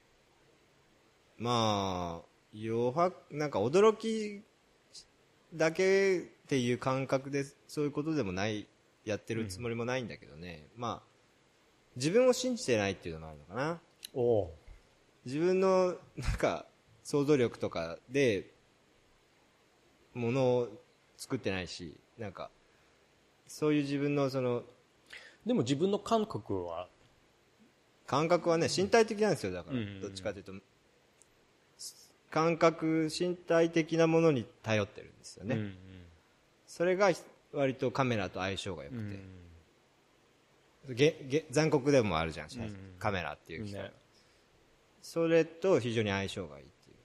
Speaker 2: まあ余白なんか驚きだけっていう感覚でそういうことでもないやってるつもりもないんだけどね、うん、まあ自分を信じてないっていうのもあるのかな。お自分のなんか想像力とかでものを作ってないし、なんかそういう自分のその
Speaker 1: でも自分の感覚は
Speaker 2: 感覚はね身体的なんですよ。だからどっちかというと感覚身体的なものに頼ってるんですよね、うんうん、それが割とカメラと相性が良くて、うん、げげ残酷でもあるじゃん、うん、カメラっていう機械、ね、それと非常に相性がいいっていう、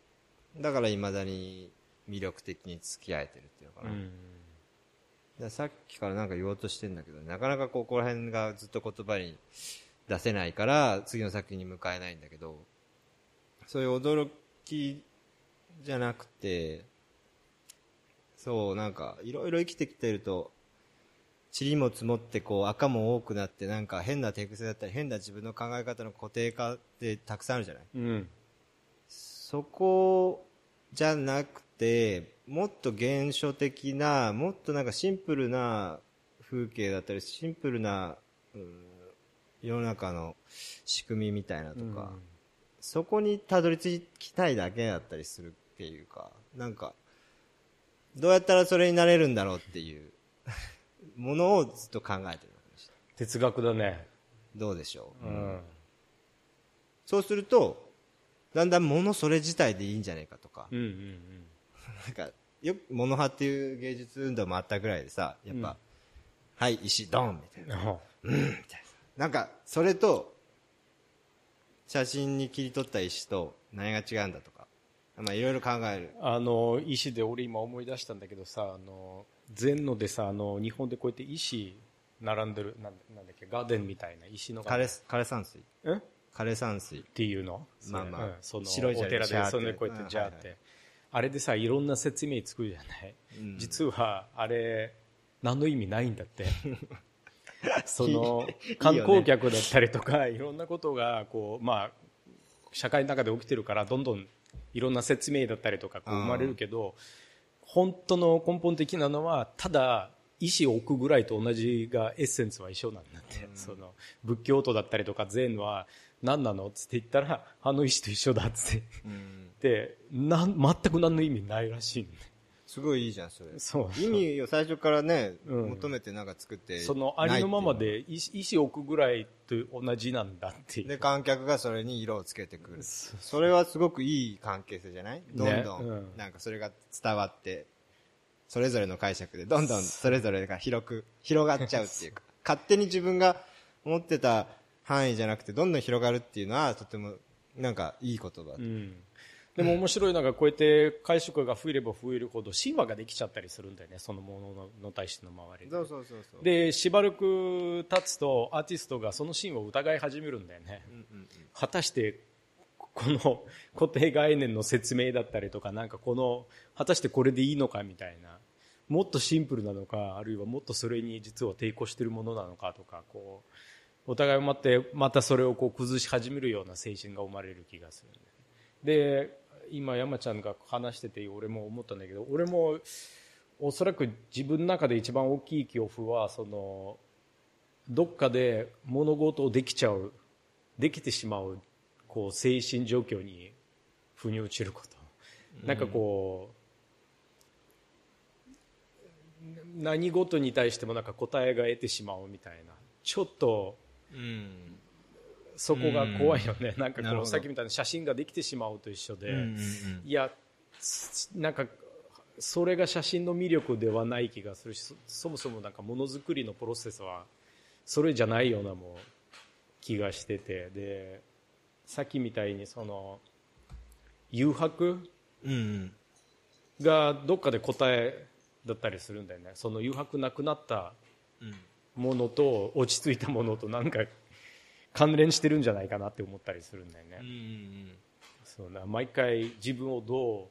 Speaker 2: だから未だに魅力的に付き合えてるっていうのかな、うん、だからさっきからなんか言おうとしてるんだけどなかなかここら辺がずっと言葉に出せないから次の作品に向かえないんだけど、そういう驚きじゃなくて、そうなんかいろいろ生きてきてると塵も積もってこう赤も多くなって、なんか変な手癖だったり変な自分の考え方の固定化ってたくさんあるじゃない、うん、そこじゃなくてもっと原初的なもっとなんかシンプルな風景だったりシンプルな、うん、世の中の仕組みみたいなとか、うん、そこにたどり着きたいだけだったりするっていうか、なんかどうやったらそれになれるんだろうっていうものをずっと考えてるわけでした。
Speaker 1: 哲学だね。
Speaker 2: どうでしょう、うん、そうするとだんだん物それ自体でいいんじゃないかとか、うんうんうん、なんかよくモノ派っていう芸術運動もあったぐらいでさ、やっぱ、うん、はい石ドンみたいな、うんみたいな、なんかそれと写真に切り取った石と何が違うんだとか、まあいろいろ考える。
Speaker 1: あの石で俺今思い出したんだけどさ、あの禅のでさ、あの日本でこうやって石並んでるなんなんだっけ、ガーデンみたいな石の
Speaker 2: 枯枯山水え枯山水
Speaker 1: っていうの、
Speaker 2: まあまあ、うん、
Speaker 1: その白いお寺でそれでこうやってジャーって、うんはいはい、あれでさいろんな説明作るじゃない、うん、実はあれ何の意味ないんだってその観光客だったりとか い, い, ね、いろんなことがこう、まあ、社会の中で起きてるからどんどんいろんな説明だったりとかこう生まれるけど、本当の根本的なのはただ石を置くぐらいと同じがエッセンスは一緒なんだって、うん、その仏教徒だったりとか禅は何なのって言ったらあの石と一緒だって、うん、でなん全く何の意味ないらしいんで、
Speaker 2: すごいいいじゃんそれ。そうそう、意味を最初からね、うん、求めてなんか作って
Speaker 1: そのありのままで石を置くぐらいと同じなんだっていう。
Speaker 2: で観客がそれに色をつけてくる、それはすごくいい関係性じゃない、どんどん、ね、うん、なんかそれが伝わってそれぞれの解釈でどんどんそれぞれが広く広がっちゃうっていうか勝手に自分が思ってた範囲じゃなくてどんどん広がるっていうのはとてもなんかいい言葉、うん、
Speaker 1: でも面白いのがこうやって解釈が増えれば増えるほど神話ができちゃったりするんだよね、そのものの対しての周りで。
Speaker 2: そうそうそうそう。
Speaker 1: でしばらく経つとアーティストがその神話を疑い始めるんだよね、うんうんうん、果たしてこの固定概念の説明だったりとかなんかこの果たしてこれでいいのかみたいな、 もっとシンプルなのか、あるいはもっとそれに実は抵抗しているものなのかとか、こうお互い待ってまたそれをこう崩し始めるような精神が生まれる気がする。で今山ちゃんが話してて俺も思ったんだけど、俺もおそらく自分の中で一番大きい恐怖はそのどっかで物事をできちゃうできてしまうこう精神状況に腑に落ちること、なんかこう何事に対してもなんか答えが得てしまうみたいな、ちょっとそこが怖いよね。なんかこうさっきみたいな写真ができてしまうと一緒で、いやなんかそれが写真の魅力ではない気がするし、そもそもなんかものづくりのプロセスはそれじゃないようなも気がしてて、でさっきみたいにその誘白がどっかで答えだったりするんだよね。その誘白なくなったものと落ち着いたものとなんか関連してるんじゃないかなって思ったりするんだよね。そうな、毎回自分をど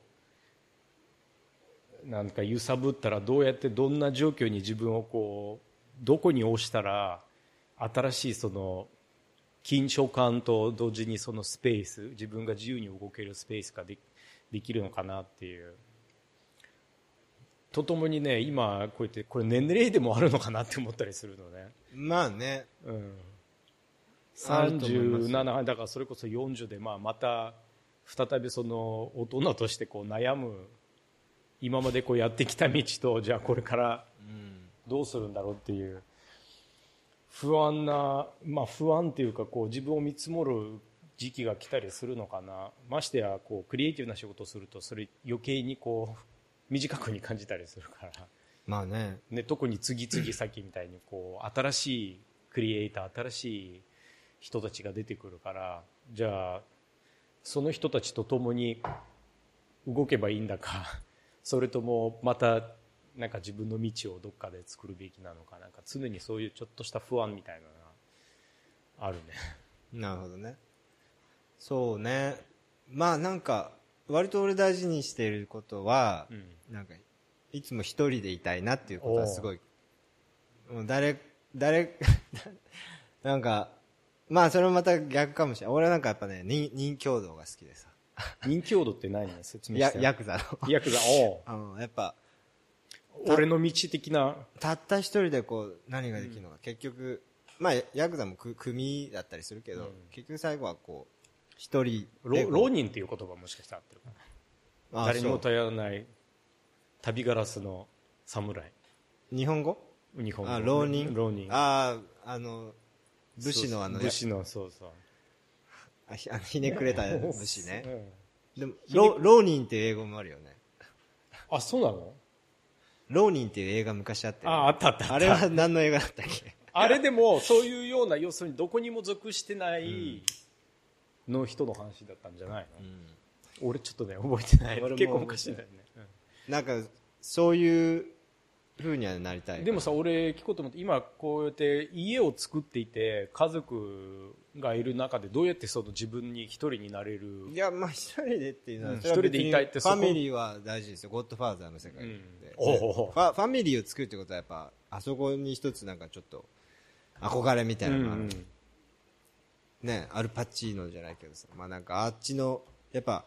Speaker 1: うなんか揺さぶったら、どうやってどんな状況に自分をこうどこに押したら新しいその緊張感と同時にそのスペース、自分が自由に動けるスペースが で, できるのかなっていう。とともにね、今こうやってこれ年齢でもあるのかなって思ったりするのね。
Speaker 2: まあね、
Speaker 1: うん、さんじゅうななだからそれこそよんじゅうで、まあ、また再びその大人としてこう悩む、今までこうやってきた道と、じゃあこれからどうするんだろうっていう不安な、まあ、不安っていうかこう自分を見積もる時期が来たりするのかな。ましてやこうクリエイティブな仕事をするとそれ余計にこう短くに感じたりするから、
Speaker 2: まあね、
Speaker 1: ね、特に次々さっきみたいにこう新しいクリエイター、新しい人たちが出てくるから、じゃあその人たちと共に動けばいいんだか、それともまたなんか自分の道をどっかで作るべきなのか、なんか常にそういうちょっとした不安みたいなのがあるね。
Speaker 2: なるほどね。そうね。まあなんか割と俺大事にしていることは、うん、なんかいつも一人でいたいなっていうことはすごい、もう誰誰なんかまあそれもまた逆かもしれない。俺はなんかやっぱね、人人共同が好きでさ。
Speaker 1: 人共同って何？説明して。
Speaker 2: ヤクザの。
Speaker 1: ヤクザ。お
Speaker 2: う。うん、やっぱ
Speaker 1: 俺の道的な。
Speaker 2: たった一人でこう何ができるのか、うん、結局まあヤクザもく組だったりするけど、うん、結局最後はこう一人で
Speaker 1: 浪人っていう言葉もしかしたら合ってるかな。誰にも頼らない旅ガラスの侍。
Speaker 2: 日本語？
Speaker 1: 日本語。
Speaker 2: あ、浪人。
Speaker 1: 浪人。
Speaker 2: ああ、あの武士のあの
Speaker 1: 武士のそうそう。
Speaker 2: あひあひねくれた武士ね。うん、でも浪浪人っていう英語もあるよね。
Speaker 1: あ、そうなの？
Speaker 2: 浪人っていう映画昔あって、ね、
Speaker 1: あ、あったあったあった。
Speaker 2: あれは何の映画だったっけ？
Speaker 1: あれでもそういうような、要するにどこにも属してないの人の話だったんじゃないの？うん、俺ちょっとね覚えてない。結構昔だよね。
Speaker 2: うん、なんかそういう風にはなりたい。
Speaker 1: でもさ、俺聞こうと思って、今こうやって家を作っていて家族がいる中でどうやってその自分に一人になれる？
Speaker 2: いや、まあ一人でっていうのは、うん、
Speaker 1: 一人でいたいって、
Speaker 2: ファミリーは大事ですよ。ゴッドファーザーの世界で、うん、
Speaker 1: おうおう
Speaker 2: ファファミリーを作るってことはやっぱあそこに一つなんかちょっと憧れみたいなのがある、うんうん、ね、アルパチーノじゃないけどさ、まあなんかあっちのやっぱ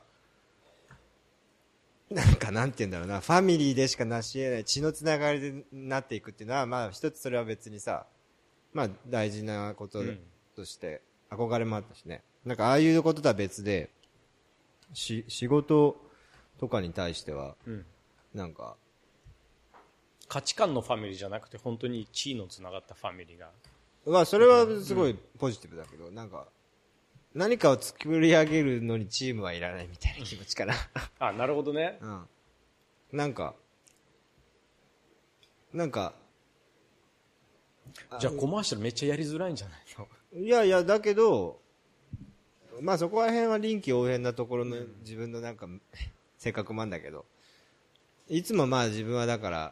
Speaker 2: なんかなんて言うんだろうな、ファミリーでしか成し得ない血のつながりでなっていくっていうのは、まあ一つそれは別にさ、まあ大事なこととして憧れもあったしね、なんかああいうこととは別でし仕事とかに対しては、うん、なんか
Speaker 1: 価値観のファミリーじゃなくて本当に血のつながったファミリーが、
Speaker 2: まあそれはすごいポジティブだけど、うん、なんか何かを作り上げるのにチームはいらないみたいな気持ちかな。
Speaker 1: あ、なるほどね。
Speaker 2: うん。なんか、なんか、
Speaker 1: じゃあコマーシャルめっちゃやりづらいんじゃないの？
Speaker 2: いやいや、だけど、まあそこら辺は臨機応変なところの自分のなんか、性格もあるんだけど、いつもまあ自分はだから、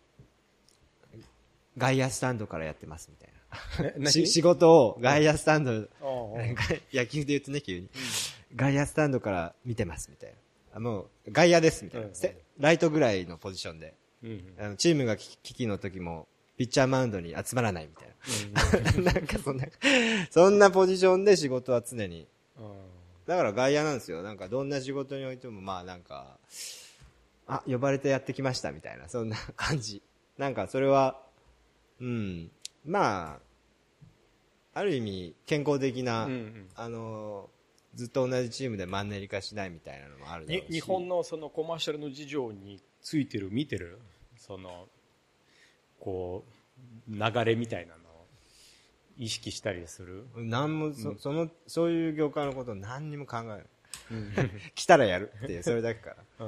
Speaker 2: 外野スタンドからやってますみたいな。仕事を外野スタンド、うん、野球で言うとね、急に、うん、外野スタンドから見てますみたいな、もう外野ですみたいな、うん、ライトぐらいのポジションでうんうん、あのチームが危機の時もピッチャーマウンドに集まらないみたいな、うん、なんかそんなそんなポジションで仕事は常に、うん、だから外野なんですよ。なんかどんな仕事においてもまあなんかあ呼ばれてやってきましたみたいなそんな感じ。なんかそれはうんまあある意味健康的な、うんうん、あのずっと同じチームでマンネリ化しないみたいなのもあるだろうし、
Speaker 1: 日本のそのコマーシャルの事情についてる見てるそのこう流れみたいなのを意識したりする？
Speaker 2: 何も そ,、うん、そのそういう業界のことを何にも考えない、うん、来たらやるっていうそれだけから、うん、うん、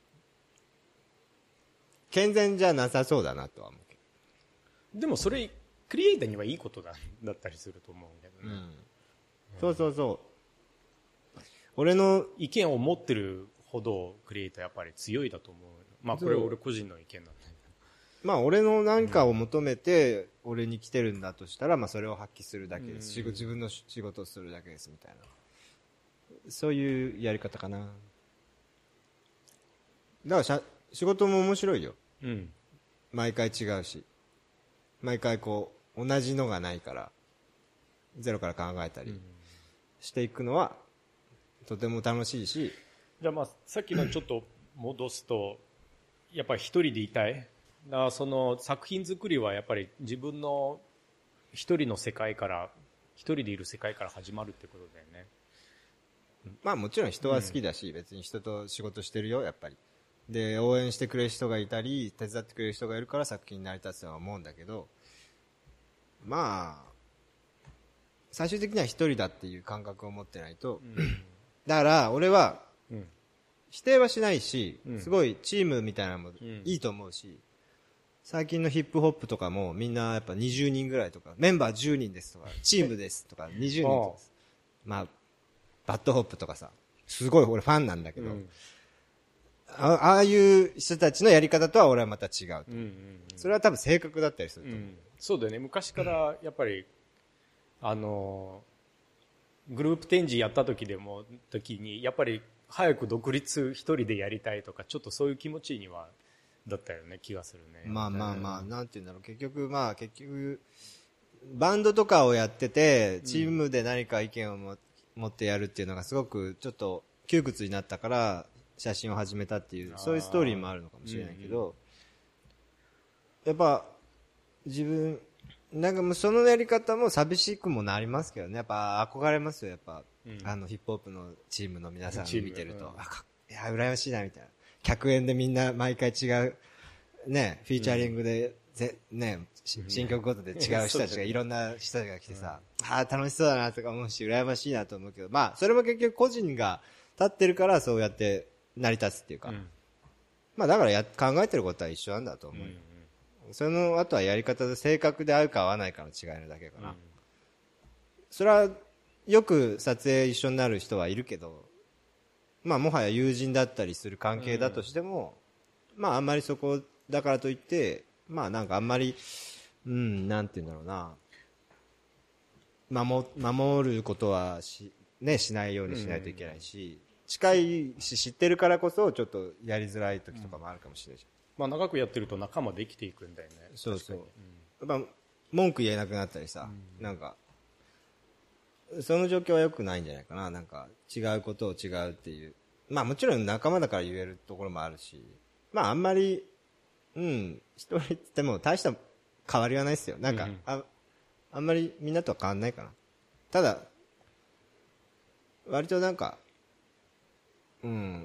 Speaker 2: 健全じゃなさそうだなとは思うけ
Speaker 1: ど。でもそれクリエイターにはいいことだだったりすると思うけどね、うん、
Speaker 2: そうそうそう。俺の
Speaker 1: 意見を持ってるほどクリエイターやっぱり強いだと思う。まあこれ俺個人の意見なんだけど、
Speaker 2: まあ俺の何かを求めて俺に来てるんだとしたら、まあそれを発揮するだけです、うん、自分の仕事をするだけですみたいな、そういうやり方かな。だからしゃ仕事も面白いよ、うん、毎回違うし、毎回こう同じのがないからゼロから考えたりしていくのはとても楽しいし。
Speaker 1: じゃあまあさっきのちょっと戻すとやっぱり一人でいたい。だからその作品作りはやっぱり自分の一人の世界から一人でいる世界から始まるってことだよね。
Speaker 2: まあもちろん人は好きだし、うん、別に人と仕事してるよやっぱり。で応援してくれる人がいたり手伝ってくれる人がいるから作品に成り立つとは思うんだけど、まあ最終的には一人だっていう感覚を持ってないと、うん、だから俺は、うん、否定はしないし、うん、すごいチームみたいなのもいいと思うし、うん、最近のヒップホップとかもみんなやっぱにじゅうにんぐらいとかメンバーじゅうにんですとかチームですとかにじゅうにんとかまあバッドホップとかさすごい俺ファンなんだけど、うん、あ, ああいう人たちのやり方とは俺はまた違うと、うんうんうん、それは多分性格だったりすると思う、うん、
Speaker 1: そうだよね。昔からやっぱりあのグループ展示やった時でも時にやっぱり早く独立一人でやりたいとかちょっとそういう気持ちにはだったよね気がするね。
Speaker 2: まあまあまあなんて言うんだろう、結局まあ結局バンドとかをやっててチームで何か意見をも持ってやるっていうのがすごくちょっと窮屈になったから写真を始めたっていうそういうストーリーもあるのかもしれないけど、うんうん、やっぱ自分なんかもうそのやり方も寂しくもなりますけどね。やっぱ憧れますよやっぱ、うん、あのヒップホップのチームの皆さんを見てると、うん、あかいや羨ましいなみたいな。客演でみんな毎回違うねフィーチャリングで、ぜね新曲ごとで違う人たちがいろんな人たちが来てさ、うん、あ楽しそうだなとか思うし羨ましいなと思うけど、まあそれも結局個人が立ってるからそうやって成り立つっていうか、うん、まあだからや考えてることは一緒なんだと思うよ、うんうん、その後はやり方で正確で合うか合わないかの違いのだけかな、うん、それはよく撮影一緒になる人はいるけど、まあもはや友人だったりする関係だとしても、うん、まああんまりそこだからといってまあなんかあんまりうんなんて言うんだろうな、守、守ることはしねしないようにしないといけないし、うん近いし知ってるからこそちょっとやりづらい時とかもあるかもしれないし、
Speaker 1: うんまあ、長くやってると仲間できていくんだよね。
Speaker 2: そうそう、うん、やっぱ文句言えなくなったりさ、うん、なんかその状況は良くないんじゃないかな。なんか違うことを違うっていう、まあもちろん仲間だから言えるところもあるし、まああんまりうん一人って言っても大した変わりはないですよ。なんか、うん、あ, あんまりみんなとは変わんないかな。ただ割となんかうん、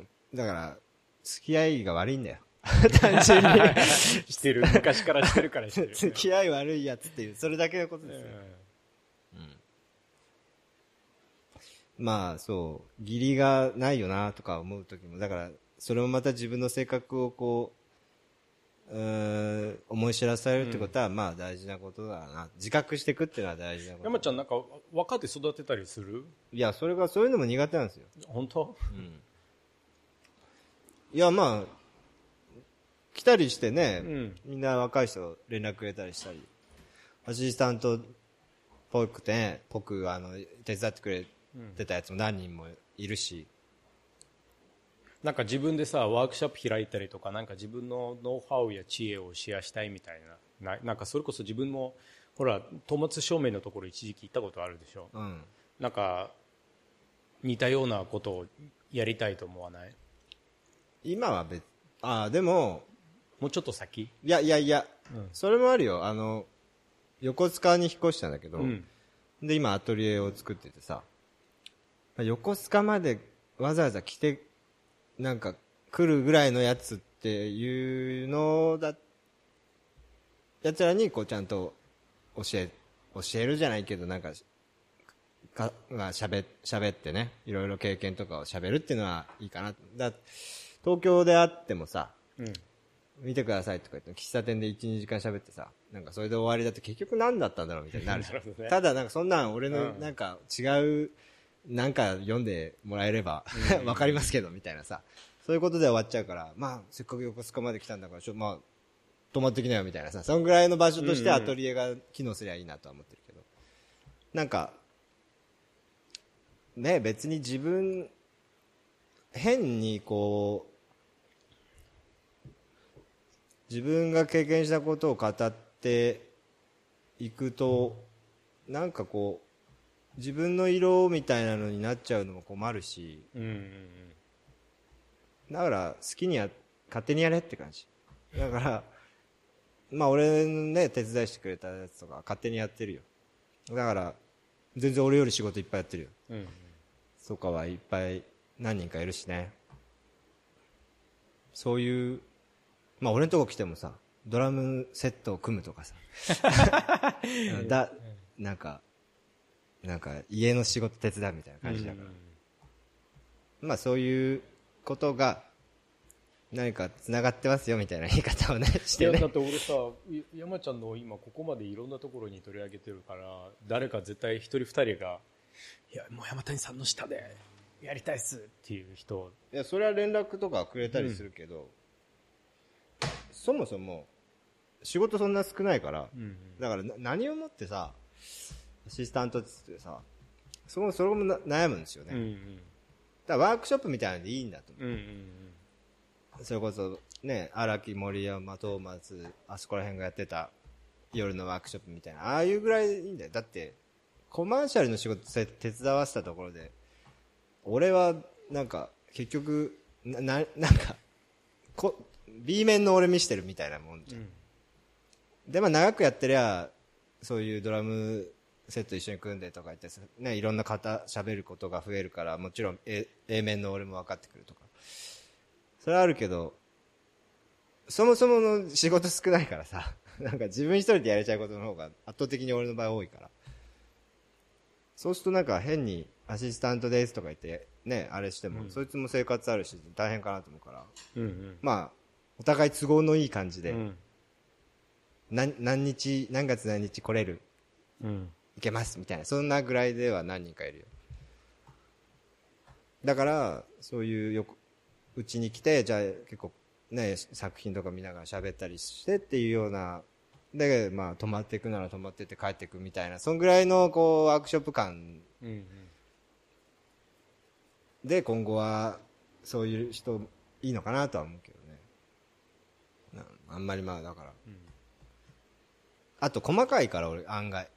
Speaker 2: だから付き合いが悪いんだよ単純に
Speaker 1: してる昔からしてるからしてる
Speaker 2: 付き合い悪いやつっていうそれだけのことですよ、うんうん、まあそう義理がないよなとか思う時もだからそれもまた自分の性格をこう、うーん思い知らされるってことはまあ大事なことだな、自覚していくっていうのは大事なこと。
Speaker 1: 山ちゃんなんか若手育てたりする？
Speaker 2: いやそれがそういうのも苦手なんですよ。
Speaker 1: 本当？
Speaker 2: うんいやまあ来たりしてね、うん、みんな若い人連絡くれたりしたりアシスタントっぽくて、ね、ぽくあの手伝ってくれてたやつも何人もいるし、
Speaker 1: なんか自分でさワークショップ開いたりとか、なんか自分のノウハウや知恵をシェアしたいみたいな、な, なんかそれこそ自分もほら戸松証明のところ一時期行ったことあるでしょ、うん、なんか似たようなことをやりたいと思わない？
Speaker 2: 今は別ああでも
Speaker 1: もうちょっと先？
Speaker 2: いやいやいや、うん、それもあるよ。あの横須賀に引っ越したんだけど、うん、で今アトリエを作っててさ、横須賀までわざわざ来てなんか来るぐらいのやつっていうのだやつらにこうちゃんと教え教えるじゃないけど、なんかかがしゃべ喋ってね、いろいろ経験とかをしゃべるっていうのはいいかな。だ東京であってもさ、うん、見てくださいとか言って喫茶店でいち、にじかん喋ってさ、なんかそれで終わりだって結局何だったんだろうみたいになるじゃんね、ただなんかそんなん俺のなんか違うなんか読んでもらえればわかりますけどみたいなさ、そういうことで終わっちゃうから、まあせっかく横須賀まで来たんだからちょまあ泊まってきなよみたいなさ、そんぐらいの場所としてアトリエが機能すりゃいいなとは思ってるけど、なんかね、別に自分変にこう自分が経験したことを語っていくとなんかこう自分の色みたいなのになっちゃうのも困るし、うんうんうん、だから好きにや勝手にやれって感じだから、まあ俺ね手伝いしてくれたやつとか勝手にやってるよ。だから全然俺より仕事いっぱいやってるよ、うんうん、とかはいっぱい何人かいるしね。そういうまあ俺のとこ来てもさドラムセットを組むとかさだなんかなんか家の仕事手伝うみたいな感じだから、うん、まあそういうことが何かつながってますよみたいな言い方をねしてね。
Speaker 1: いやだって俺さ山ちゃんの今ここまでいろんなところに取り上げてるから、誰か絶対一人二人がいやもう山谷さんの下でやりたいっすっていう人、
Speaker 2: いやそれは連絡とかくれたりするけど、うん、そもそも仕事そんな少ないから、うんうん、だから何をもってさアシスタントっつってさそこそれも悩むんですよね、うんうん、だからワークショップみたいなのでいいんだと思う、うんうんうん、それこそね荒木森山トーマスあそこら辺がやってた夜のワークショップみたいなああいうぐらいでいいんだよ。だってコマーシャルの仕事手伝わせたところで俺はなんか結局 な, な, なんかこ B 面の俺見してるみたいなもんじゃん、うん、でまあ長くやってりゃそういうドラムセット一緒に組んでとか言って、ね、いろんな方喋ることが増えるからもちろん A, A 面の俺も分かってくるとかそれはあるけどそもそもの仕事少ないからさなんか自分一人でやれちゃうことの方が圧倒的に俺の場合多いから、そうするとなんか変にアシスタントですとか言ってねあれしても、うん、そいつも生活あるし大変かなと思うから、うんうん、まあお互い都合のいい感じで、うん、何, 何日何月何日来れる、うん、いけますみたいなそんなぐらいでは何人かいるよ。だからそういうようちに来てじゃあ結構ね作品とか見ながら喋ったりしてっていうようなでまあ泊まっていくなら泊まってって帰っていくみたいなそんぐらいのこうワークショップ感、うんうん、で今後はそういう人いいのかなとは思うけどね。あんまりまあだから、うん、あと細かいから俺案外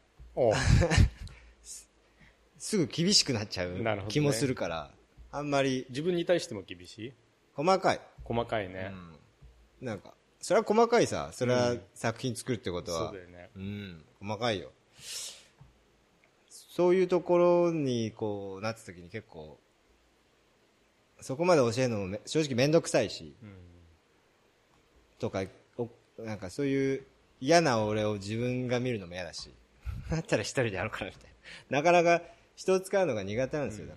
Speaker 2: すぐ厳しくなっちゃう気もするから、ね、あんまり
Speaker 1: 自分に対しても厳しい
Speaker 2: 細かい
Speaker 1: 細かいね、
Speaker 2: うん、なんかそれは細かいさそれは作品作るってことは、
Speaker 1: うん、そうだよね、
Speaker 2: うん、細かいよ。そういうところにこうなった時に結構そこまで教えるのも正直面倒くさいし、うん、とかなんかそういう嫌な俺を自分が見るのも嫌だしだったら一人でやるからみたいななかなか人を使うのが苦手なんですよ、だから、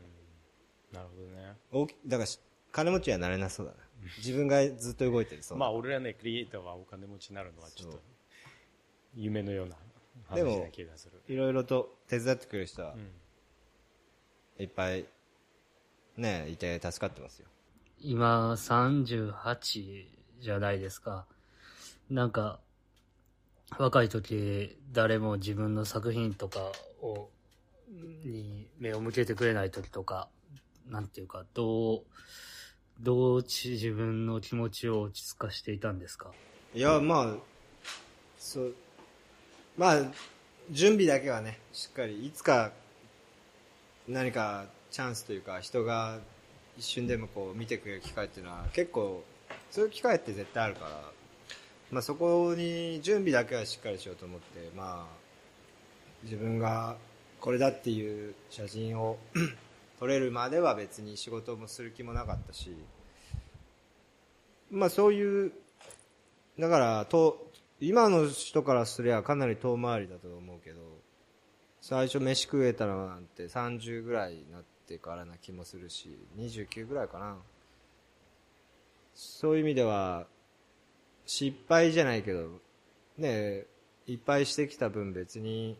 Speaker 1: うん、なるほどね。
Speaker 2: 大きだから金持ちにはなれなそうだな自分がずっと動いてるそう
Speaker 1: まあ俺らねクリエイターはお金持ちになるのはちょっと夢のような話な気がする。
Speaker 2: でもいろいろと手伝ってくれる人は、うん、いっぱいねいて助かってますよ。
Speaker 3: 今さんじゅうはちじゃないですか。なんか若い時誰も自分の作品とかをに目を向けてくれない時とかなんていうかどうどうち自分の気持ちを落ち着かしていたんですか？
Speaker 2: いや、まあ、そう、まあ、準備だけはね、しっかり、いつか何かチャンスというか、人が一瞬でもこう見てくれる機会っていうのは結構、そういう機会って絶対あるから、まあそこに準備だけはしっかりしようと思って、まあ、自分がこれだっていう写真を撮れるまでは別に仕事もする気もなかったし、まあそういう、だからと今の人からすればかなり遠回りだと思うけど、最初飯食えたのなんてさんじゅうぐらいになってからな気もするし、にじゅうきゅうぐらいかな。そういう意味では失敗じゃないけどね、いっぱいしてきた分別に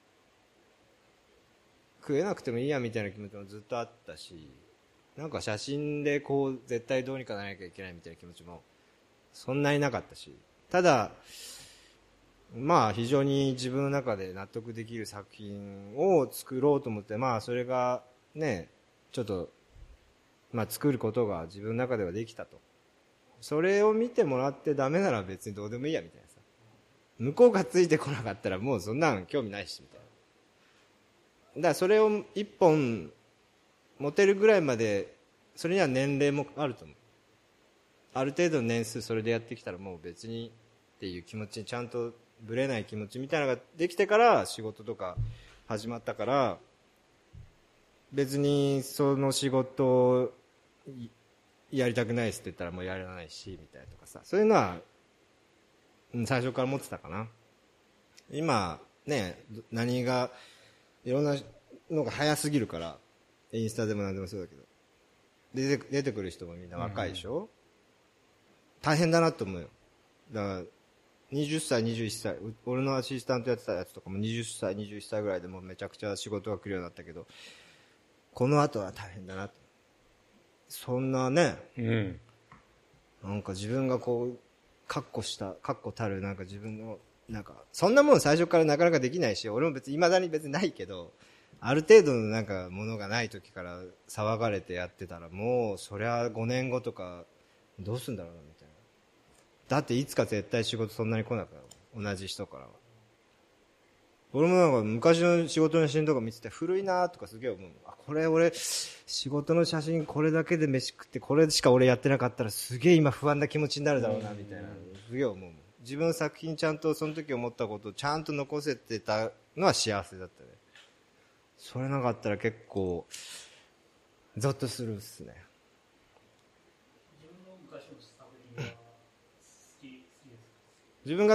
Speaker 2: 食えなくてもいいやみたいな気持ちもずっとあったし、なんか写真でこう絶対どうにかならなきゃいけないみたいな気持ちもそんなになかったし、ただまあ非常に自分の中で納得できる作品を作ろうと思って、まあそれがねちょっとまあ作ることが自分の中ではできたと、それを見てもらってダメなら別にどうでもいいやみたいなさ、向こうがついてこなかったらもうそんなん興味ないしみたいな、だからそれを一本持てるぐらいまで、それには年齢もあると思う。ある程度の年数それでやってきたらもう別にっていう気持ちにちゃんとぶれない気持ちみたいなのができてから仕事とか始まったから、別にその仕事をやりたくないですって言ったらもうやらないしみたいなとかさ、そういうのは最初から持ってたかな。今ね、何がいろんなのが早すぎるから、インスタでも何でもそうだけど、出て、出てくる人もみんな若いでしょ、うん、大変だなと思うよ。だからにじゅっさいにじゅういっさい、俺のアシスタントやってたやつとかもにじゅっさいにじゅういっさいぐらいでもうめちゃくちゃ仕事が来るようになったけど、この後は大変だなと。そんなね、うん、なんか自分がこう確固した確固たるなんか自分のなんかそんなもん最初からなかなかできないし、俺も別に未だに別にないけど、ある程度のなんかものがない時から騒がれてやってたら、もうそりゃごねんごとかどうすんだろうなみたいな。だっていつか絶対仕事そんなに来なくなる、同じ人からは。俺もなんか昔の仕事の写真とか見てて古いなとかすげえ思う。あ、これ俺仕事の写真これだけで飯食ってこれしか俺やってなかったらすげえ今不安な気持ちになるだろうなみたいな、すげえ思う。自分の作品ちゃんとその時思ったことをちゃんと残せてたのは幸せだったね。それなかったら結構ゾッとするっすね。自分の昔の作品は好きですか？自分が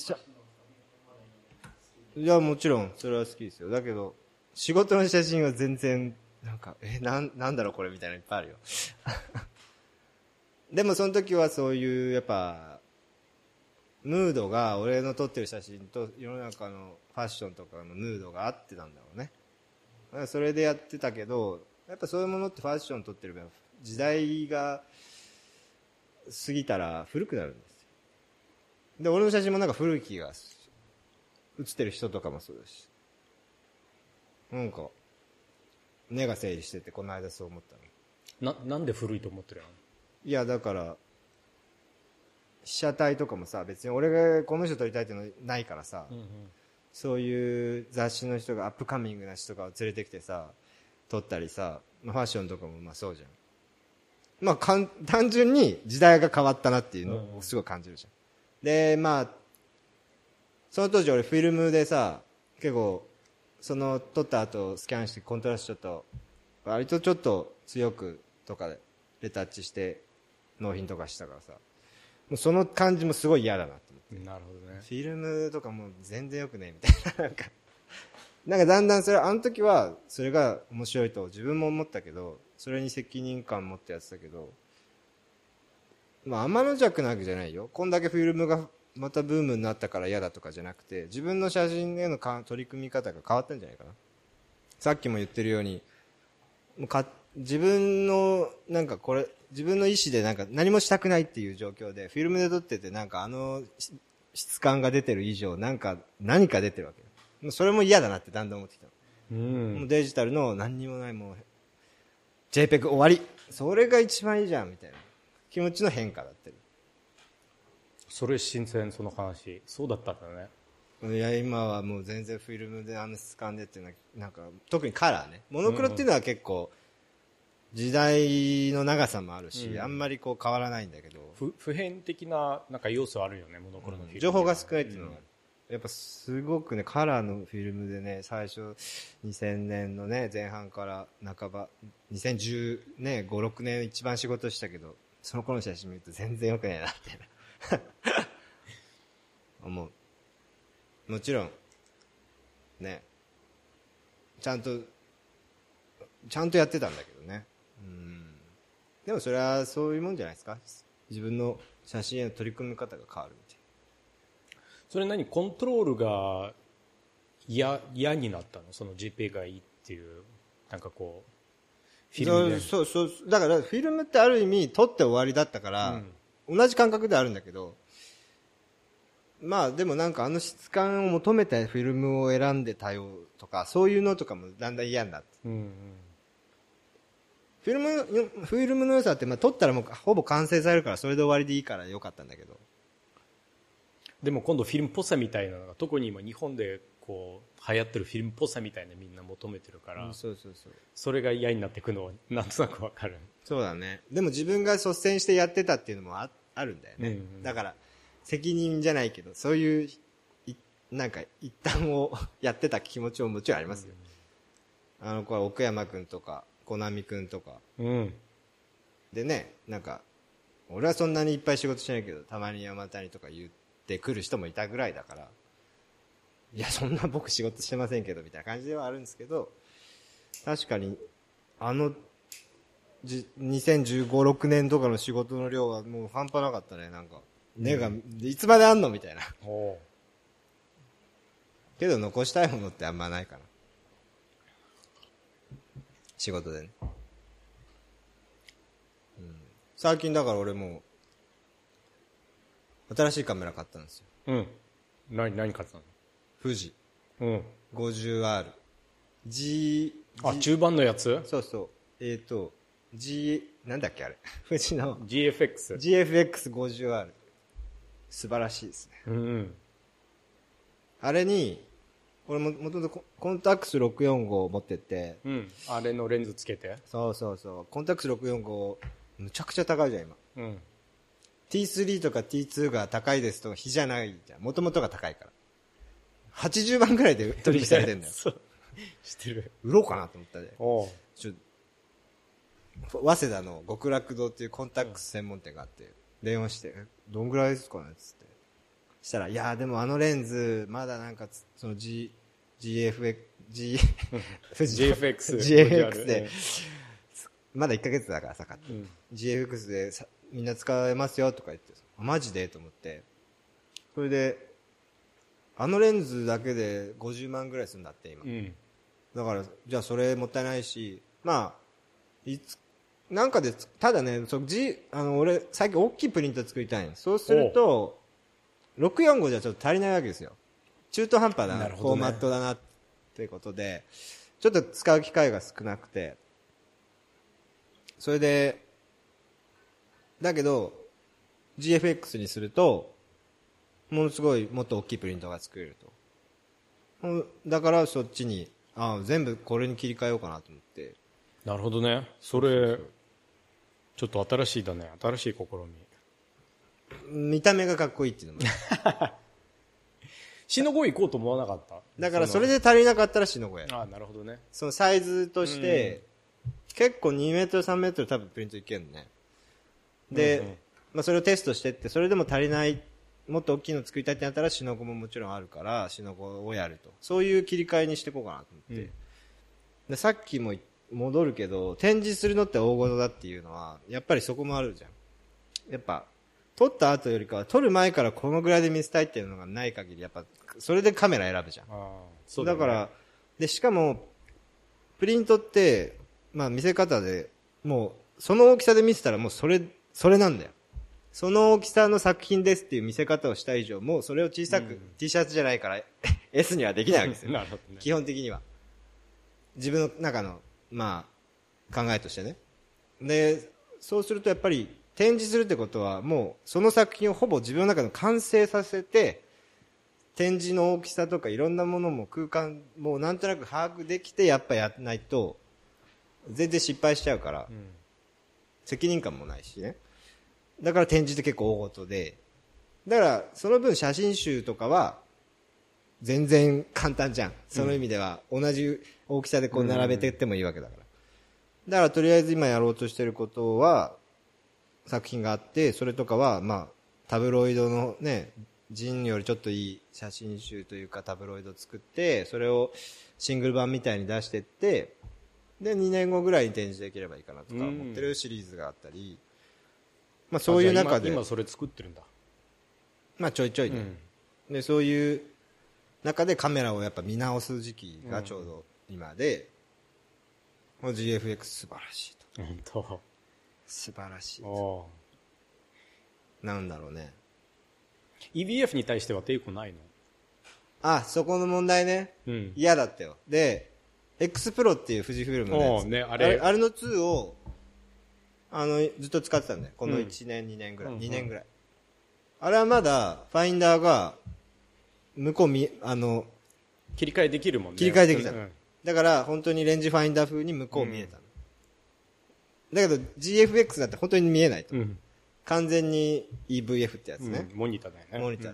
Speaker 2: いやもちろんそれは好きですよ。だけど仕事の写真は全然なんかえな ん, なんだろうこれみたいなのいっぱいあるよでもその時はそういうやっぱムードが俺の撮ってる写真と世の中のファッションとかのムードが合ってたんだろうね。それでやってたけど、やっぱそういうものってファッション撮ってる分時代が過ぎたら古くなるんですよ。で俺の写真もなんか古い気が写ってる人とかもそうだし、なんか根が整理しててこの間そう思った
Speaker 1: の。ななんで古いと思ってるの？
Speaker 2: いやだから被写体とかもさ、別に俺がこの人撮りたいっていうのないからさ、うんうん、そういう雑誌の人がアップカミングな人とかを連れてきてさ撮ったりさ、まあ、ファッションとかもまあそうじゃん。まあかん単純に時代が変わったなっていうのをすごい感じるじゃん、うんうん、でまあその当時俺フィルムでさ結構その撮った後スキャンしてコントラストちょっと割とちょっと強くとかでレタッチして納品とかしたからさ、もうその感じもすごい嫌だなって思って。
Speaker 1: なるほどね。
Speaker 2: フィルムとかも全然よくねみたいななんかなんかだんだんそれあの時はそれが面白いと自分も思ったけど、それに責任感持ってやってたけど、まあ天の弱なわけじゃないよ。こんだけフィルムがまたブームになったから嫌だとかじゃなくて、自分の写真への取り組み方が変わったんじゃないかな。さっきも言ってるようにもうか自分のなんかこれ自分の意思でなんか何もしたくないっていう状況でフィルムで撮ってて、なんかあの質感が出てる以上なんか何か出てるわけよ。もうそれも嫌だなってだんだん思ってきた。うん、もうデジタルの何にもないもう ジェイペグ 終わりそれが一番いいじゃんみたいな気持ちの変化だってる。
Speaker 1: それ新鮮、その話。そうだったんだね。
Speaker 2: いや今はもう全然フィルムであの質感でっていうのはなんか特にカラーね、モノクロっていうのは結構時代の長さもあるし、うん、あんまりこう変わらないんだけど、
Speaker 1: 不普遍的ななんか要素あるよね、モノクロのフィルム、
Speaker 2: うん、情報が少ないっていうのは、うん、やっぱすごくねカラーのフィルムでね、最初にせんねんのね前半から半ばにせんじゅうねご、ろくねん一番仕事したけど、その頃の写真見ると全然良くないなって思う。もちろんねちゃんとちゃんとやってたんだけどね。うん、でもそれはそういうもんじゃないですか。自分の写真への取り組み方が変わるみたいな。
Speaker 1: それ何コントロールが嫌嫌になったの？その ジェピーイージー がいいっていうなんかこうフィルムで。
Speaker 2: そうそうそう、だからフィルムってある意味撮って終わりだったから、うん、同じ感覚であるんだけど、まあでもなんかあの質感を求めたフィルムを選んでたよとかそういうのとかもだんだん嫌になって、うんうん、フィルムフィルムの良さってまあ撮ったらもうほぼ完成されるからそれで終わりでいいからよかったんだけど、
Speaker 1: でも今度フィルムっぽさみたいなのが特に今日本でこう流行ってるフィルムっぽさみたいなみんな求めてるから、うん、そうそうそう、それが嫌になっていくのはなんとなくわかる。
Speaker 2: そうだね。でも自分が率先してやってたっていうのも あ, あるんだよね、うんうん、だから責任じゃないけどそういうなんか一旦をやってた気持ちももちろんありますよ、うん、あの子は奥山くんとか小波くんとか、うん、でね、なんか俺はそんなにいっぱい仕事しないけどたまに山谷とか言ってくる人もいたぐらいだから、いやそんな僕仕事してませんけどみたいな感じではあるんですけど、確かにあのにせんじゅうご、ろくねんとかの仕事の量はもう半端なかったね。なんか根が、うん、いつまであんのみたいな。けど残したいものってあんまないかな、仕事でね、うん、最近だから俺も新しいカメラ買ったんですよ。
Speaker 1: うん。何何買ったの？
Speaker 2: 富士。
Speaker 1: うん。
Speaker 2: ごじゅうアール。G。
Speaker 1: あ、中盤のやつ？
Speaker 2: そうそう。えっ、ー、と G なんだっけあれ。富士の
Speaker 1: ジーエフエックス。
Speaker 2: ジーエフエックスごじゅうアール。素晴らしいですね。うん、うん。あれに俺ももともとコンタックスろくよんごを持ってて、
Speaker 1: うん、あれのレンズつけて、
Speaker 2: そうそうそう、コンタックスろくよんごむちゃくちゃ高いじゃん今、うん、ティースリー とか ティーツー が高いですと比じゃないじゃん、もともとが高いからはちじゅうまんぐらいで取引されてんだよそう
Speaker 1: 知ってる。
Speaker 2: 売ろうかなと思ったで、おちょ早稲田の極楽堂っていうコンタックス専門店があって電話してどんぐらいですかねっつって、したらいやでもあのレンズまだなんかその Gジーエフエックス G
Speaker 1: ジーエフエックス
Speaker 2: ジーエフエックス でまだいっかげつだからさかって、うん、ジーエフエックス でさみんな使えますよとか言ってマジでと思って、それであのレンズだけでごじゅうまんぐらいするんだって今、うん、だからじゃあそれもったいないし、まあいつなんかでただね、そ G あの俺最近大きいプリント作りたいんです。そうするとろくよんごじゃちょっと足りないわけですよ。中途半端なフォーマットだなっていうことで、ちょっと使う機会が少なくて、それでだけど ジーエフエックス にするとものすごいもっと大きいプリントが作れると、だからそっちにあ全部これに切り替えようかなと思って。
Speaker 1: なるほどね。それそうそうそう、ちょっと新しいだね。新しい試
Speaker 2: み。見た目がかっこいいっていうのも
Speaker 1: シノゴ行こうと思わなかった？
Speaker 2: だからそれで足りなかったらシノゴやる。
Speaker 1: ああ、なるほどね。
Speaker 2: そのサイズとして、結構にメートルさんメートル多分プリントいけるのね。で、うんうん、まあそれをテストしてって、それでも足りない、もっと大きいの作りたいってなったらシノゴももちろんあるから、シノゴをやると。そういう切り替えにしていこうかなと思って。うん、でさっきも戻るけど、展示するのって大物だっていうのは、やっぱりそこもあるじゃん。やっぱ、撮った後よりかは、撮る前からこのぐらいで見せたいっていうのがない限り、やっぱ、それでカメラ選ぶじゃん。あそうだね、だから、で、しかも、プリントって、まあ見せ方で、もう、その大きさで見せたらもうそれ、それなんだよ。その大きさの作品ですっていう見せ方をした以上、もうそれを小さく、うん、T シャツじゃないから、S にはできないわけですよ。なるほどね。基本的には。自分の中の、まあ、考えとしてね。 でそうするとやっぱり展示するってことはもうその作品をほぼ自分の中で完成させて展示の大きさとかいろんなものも空間もなんとなく把握できてやっぱやらないと全然失敗しちゃうから、うん、責任感もないしね。だから展示って結構大事で、だからその分写真集とかは全然簡単じゃん。その意味では同じ大きさでこう並べていってもいいわけだから。だからとりあえず今やろうとしてることは作品があって、それとかはまあタブロイドのね、ジンよりちょっといい写真集というかタブロイドを作って、それをシングル版みたいに出していって、でにねんごぐらいに展示できればいいかなとか思ってるシリーズがあったり、まあそういう中で
Speaker 1: 今、今それ作ってるんだ。
Speaker 2: まあちょいちょいね、うん、でそういう中でカメラをやっぱ見直す時期がちょうど今で、うん、ジーエフエックス 素晴らしいと。
Speaker 1: 本当。
Speaker 2: 素晴らしいと。なんだろうね。
Speaker 1: イーブイエフ に対しては抵抗ないの？
Speaker 2: あ、そこの問題ね。うん、嫌だったよ。で、X プロっていう富士フイルムのやつ、
Speaker 1: ね、あ
Speaker 2: れ、あれのツーをあのずっと使ってたんだよ。このいちねん、うん、にねんぐらい、にねんぐらい。あれはまだファインダーが向こうみあの
Speaker 1: 切り替えできるもんね。
Speaker 2: 切り替えできた、うん、だから本当にレンジファインダー風に向こう見えたの、うん、だけど ジーエフエックス だって本当に見えないと、うん、完全に イーブイエフ ってやつね、
Speaker 1: うん、モニターだよね。
Speaker 2: モニター、うん、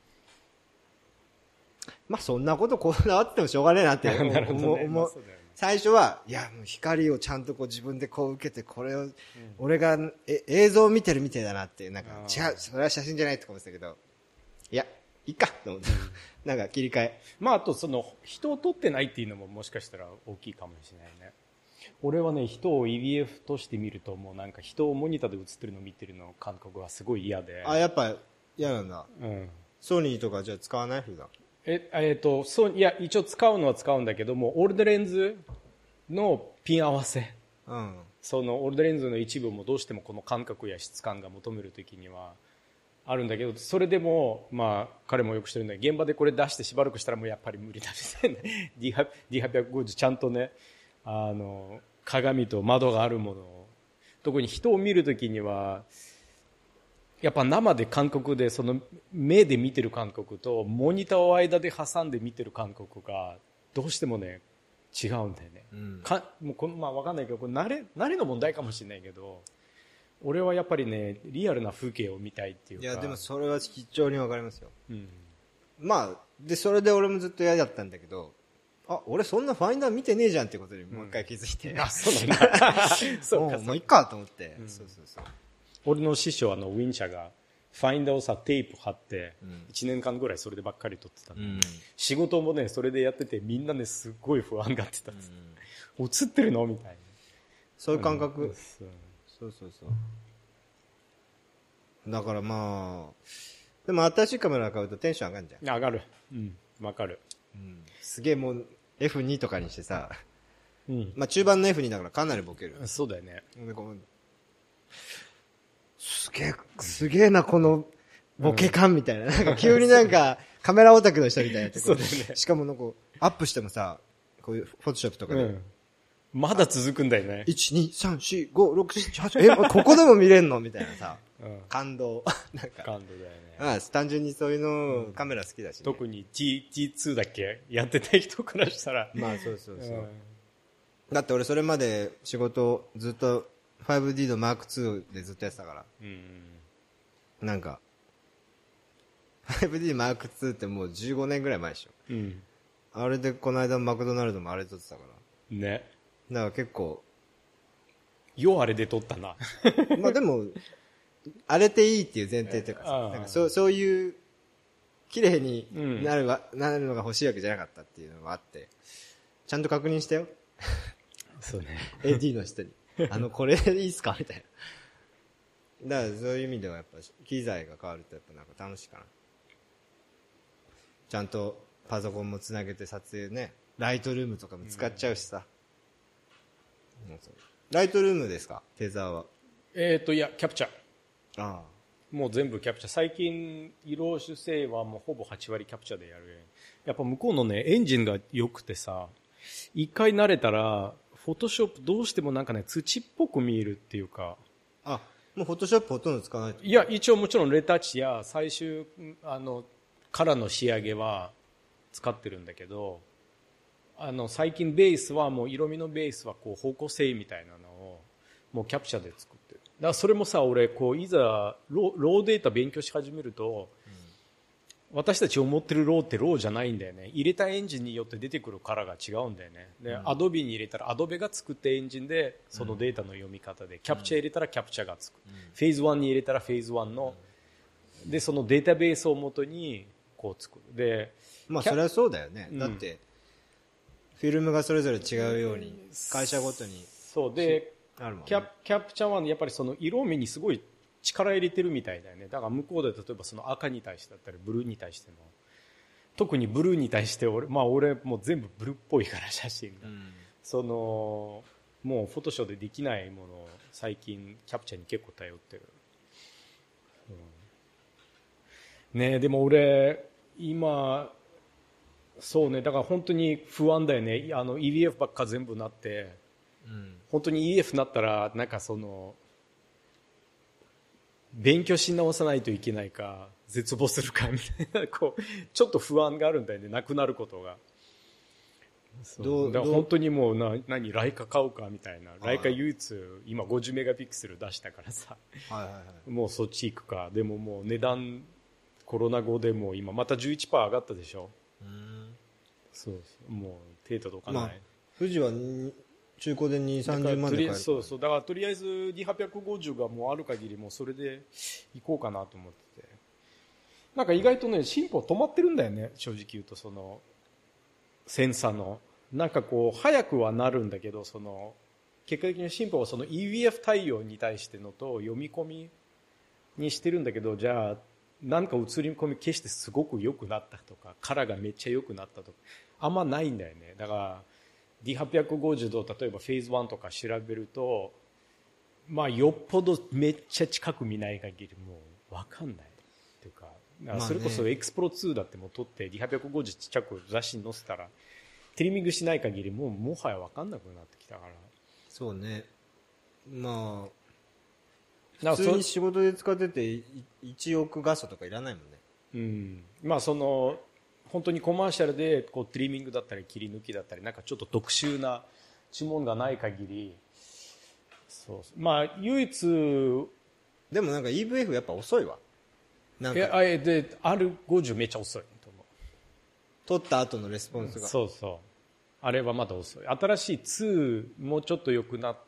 Speaker 2: まあそんなことこだわってもしょうがねえなって思う、ね、思う、最初はいやもう光をちゃんとこう自分でこう受けてこれを、うん、俺がえ映像を見てるみたいだなってなんか違うそれは写真じゃないとか思ってたけどいやいいかと思って、うん、なんか切り替え
Speaker 1: まああとその人を撮ってないっていうのももしかしたら大きいかもしれないね。俺はね人を イービーエフ として見るともうなんか人をモニターで映ってるのを見てるの感覚がすごい嫌で。
Speaker 2: あやっぱ嫌なんだ、うん、ソニーとかじゃあ使わない普段
Speaker 1: ええー、とそういや一応使うのは使うんだけどもオールドレンズのピン合わせ、うん、そのオールドレンズの一部もどうしてもこの感覚や質感が求めるときにはあるんだけどそれでもまあ彼もよくしてるんだけど現場でこれ出してしばらくしたらもうやっぱり無理だみたいな ディーはっぴゃくごじゅう ちゃんとねあの鏡と窓があるものを特に人を見るときにはやっぱ生で感覚でその目で見てる感覚とモニターを間で挟んで見てる感覚がどうしてもね違うんだよね、うん、かもうこのまあ分かんないけどこれ慣れ慣れの問題かもしれないけど俺はやっぱりねリアルな風景を見たいっていうか。
Speaker 2: いやでもそれは非常に分かりますよ、うん、まあでそれで俺もずっと嫌だったんだけどあ俺そんなファインダー見てねえじゃんってことにもう一回気づいて、うん、あそうなんだそうかもういいかと思って、うん、そうそうそう
Speaker 1: 俺の師匠あのウィンチャーがファインダーをさテープ貼っていちねんかんぐらいそれでばっかり撮ってた、うん、仕事もねそれでやっててみんなねすっごい不安がってたんです、うん、映ってるのみたいな
Speaker 2: そういう感覚、うん、そうそうそうだからまあでも新しいカメラ買うとテンション上がるんじゃん。
Speaker 1: 上がるうんわかる、
Speaker 2: うん、すげえもう エフツー とかにしてさ、うんまあ、中盤の エフツー だからかなりボケる。
Speaker 1: そうだよね。
Speaker 2: すげえ、すげえな、この、ボケ感みたいな。うん、なんか急になんか、カメラオタクの人みたいになってそうだよね。しかもなんか、アップしてもさ、こういうフォトショップとかで。うん、
Speaker 1: まだ続くんだよね。
Speaker 2: いち、に、さん、よん、ご、ろく、なな、はち、え、ここでも見れんのみたいなさ、うん、感動。なんか。感動だよね。ああ、単純にそういうの、うん、カメラ好きだし、ね。
Speaker 1: 特に T、ティーツー だっけやってた人からしたら。
Speaker 2: まあそうそうそう。うん、だって俺それまで仕事ずっと、ファイブディー のマークツーでずっとやってたから、うん、なんか ファイブディー マークツーってもうじゅうごねんぐらい前でしょ、うん、あれでこの間マクドナルドもあれ撮ってたからね。だから結構
Speaker 1: ようあれで撮ったな
Speaker 2: まあでもあれでいいっていう前提というかさ、なんかそう、そういう綺麗になるわ、うん、なるのが欲しいわけじゃなかったっていうのがあってちゃんと確認したよ
Speaker 1: そうね
Speaker 2: エーディー の人にあのこれでいいっすかみたいな。だからそういう意味ではやっぱ機材が変わるとやっぱなんか楽しいかな。ちゃんとパソコンもつなげて撮影ね、ライトルームとかも使っちゃうしさ、うん、ライトルームですかテザーは。
Speaker 1: えっといやキャプチャー。
Speaker 2: ああ
Speaker 1: もう全部キャプチャー。最近色主成はもうほぼはちわりキャプチャーでやる。やっぱ向こうのねエンジンが良くてさ、一回慣れたらフォトショップどうしてもなんかね土っぽく見えるっていうか、
Speaker 2: あ、もうフォトショップほとんど使わないと。
Speaker 1: いや一応もちろんレタッチや最終あのからの仕上げは使ってるんだけど、あの最近ベースはもう色味のベースはこう方向性みたいなのをもうキャプチャーで作ってる。だからそれもさ、俺こういざロー、ローデータ勉強し始めると、うん、私たち思ってるローってローじゃないんだよね。入れたエンジンによって出てくるカラーが違うんだよね。で、うん、アドビに入れたらアドベが作ったエンジンでそのデータの読み方で、うん、キャプチャー入れたらキャプチャーがつく、うん、フェーズワンに入れたらフェーズワンの、うん、でそのデータベースをもとにこう作る。で、
Speaker 2: まあそれはそうだよね、うん、だってフィルムがそれぞれ違うように会社ごとに
Speaker 1: そうであるもんね。キャ、キャプチャーはやっぱりその色味にすごい力入れてるみたいだよね。だから向こうで例えばその赤に対してだったりブルーに対しても、特にブルーに対して俺、まあ俺もう全部ブルーっぽいから写真が、うん、そのもうフォトショーでできないものを最近キャプチャーに結構頼ってる、うん、ねえ。でも俺今そうね、だから本当に不安だよね。あの イービーエフ ばっか全部なって、うん、本当に イーエフ になったらなんかその勉強し直さないといけないか絶望するかみたいなこうちょっと不安があるんだよね、なくなることが。そうだから本当にもうな何ライカ買うかみたいな。ライカ唯一今ごじゅうメガピクセル出したからさ、はいはいはい、もうそっち行くか。でももう値段コロナ後でも今また じゅういちパーセント 上がったでしょ。うん、そうそうもう手届かない、まあ、
Speaker 2: 富士は中古でにじゅう、さんじゅうまんで買える。
Speaker 1: そうそう、だからとりあえず ディーはっぴゃくごじゅう がもうある限りもうそれで行こうかなと思ってて、なんか意外とね進歩止まってるんだよね、正直言うと。そのセンサーのなんかこう早くはなるんだけど、その結果的に進歩はその イービーエフ 対応に対してのと読み込みにしてるんだけど、じゃあなんか映り込み消してすごく良くなったとかカラーがめっちゃ良くなったとかあんまないんだよね。だから ディーはっぴゃくごじゅう と例えばフェーズワンとか調べると、まあよっぽどめっちゃ近く見ない限りもう分かんないっていうか、だからそれこそ X プロツーだってもう撮って ディーはっぴゃくごじゅう ちっちゃく雑誌に載せたらトリミングしない限りもうもはや分かんなくなってきたから。
Speaker 2: そうね、まあ普通に仕事で使ってていちおく画素とかいらないもんね。
Speaker 1: うん、まあその本当にコマーシャルでこうトリミングだったり切り抜きだったりなんかちょっと特殊な注文がない限り、そうまあ唯一
Speaker 2: でもなんか イーブイエフ やっぱ遅いわ。
Speaker 1: なんかあえで アールごじゅう めっちゃ遅いと思う。
Speaker 2: 撮った後のレスポンスが、うん、
Speaker 1: そうそうあれはまだ遅い。新しいツーもちょっと良くなって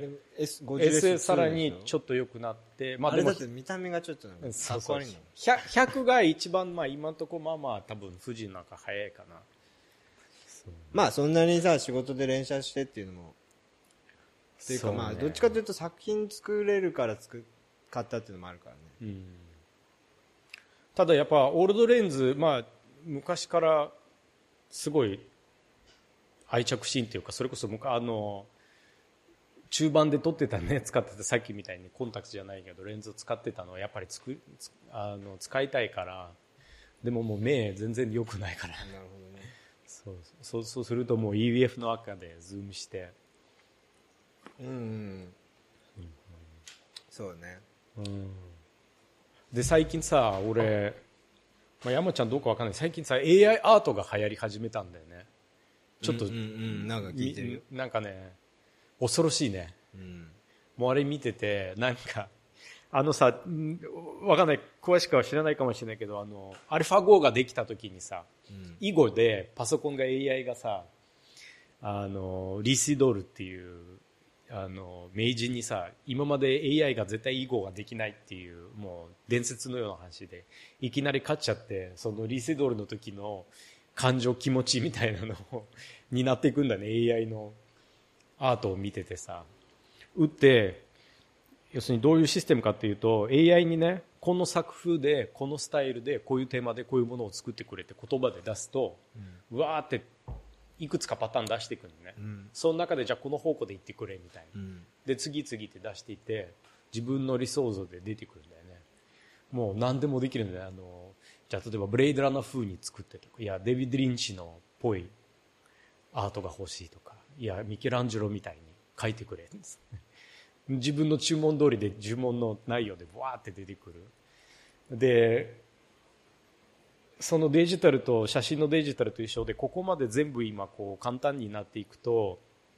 Speaker 1: エスごじゅうエス さらにちょっと良くなって、
Speaker 2: まあ、あれだって見た目がちょっとなんか
Speaker 1: かっこ悪いの。ひゃくが一番、まあ、今のところまあまあ多分富士なんか早いかな。
Speaker 2: まあそんなにさ仕事で連写してっていうのもっていうか、まあどっちかというと作品作れるから作買ったっていうのもあるからね、うん、
Speaker 1: ただやっぱオールドレンズ、まあ昔からすごい愛着心っていうか、それこそあの中盤で撮ってたね使ってたさっきみたいにコンタクトじゃないけどレンズを使ってたのはやっぱりつくあの使いたいから。でももう目全然良くないから。なるほどね。そうそうそうするともう イービーエフ の赤でズームして
Speaker 2: うん、うん、うん、そうね、うん、
Speaker 1: で最近さ俺、まあ、山ちゃんどうかわかんない。最近さ エーアイ アートが流行り始めたんだよね。ちょっと、うんうんうん、なんか聞いてる。なんかね恐ろしいね、うん、もうあれ見ててなんかあのさわかんない詳しくは知らないかもしれないけど、あのアルファゴができた時にさ、うん、囲碁でパソコンが エーアイ がさあのリシドールっていうあの名人にさ今まで エーアイ が絶対囲碁ができないっていうもう伝説のような話でいきなり勝っちゃって、そのリシドールの時の感情気持ちみたいなのになっていくんだね。 エーアイ のアートを見ててさ、打って要するにどういうシステムかっていうと エーアイ にねこの作風でこのスタイルでこういうテーマでこういうものを作ってくれって言葉で出すと、うん、うわーっていくつかパターン出していくのね、うん、その中でじゃあこの方向で行ってくれみたいな、うん、で次々って出していって自分の理想像で出てくるんだよね。もう何でもできるんだよ。あのじゃあ例えばブレイドランナー風に作ってとか、いやデビッド・リンチのっぽいアートが欲しいとか、 いやミケランジェロみたいに描いてくれるんです。自分の注文通りで注文の内容でわーって出てくる。でそのデジタルと写真のデジタルと一緒で、ここまで全部今こう簡単になっていくと、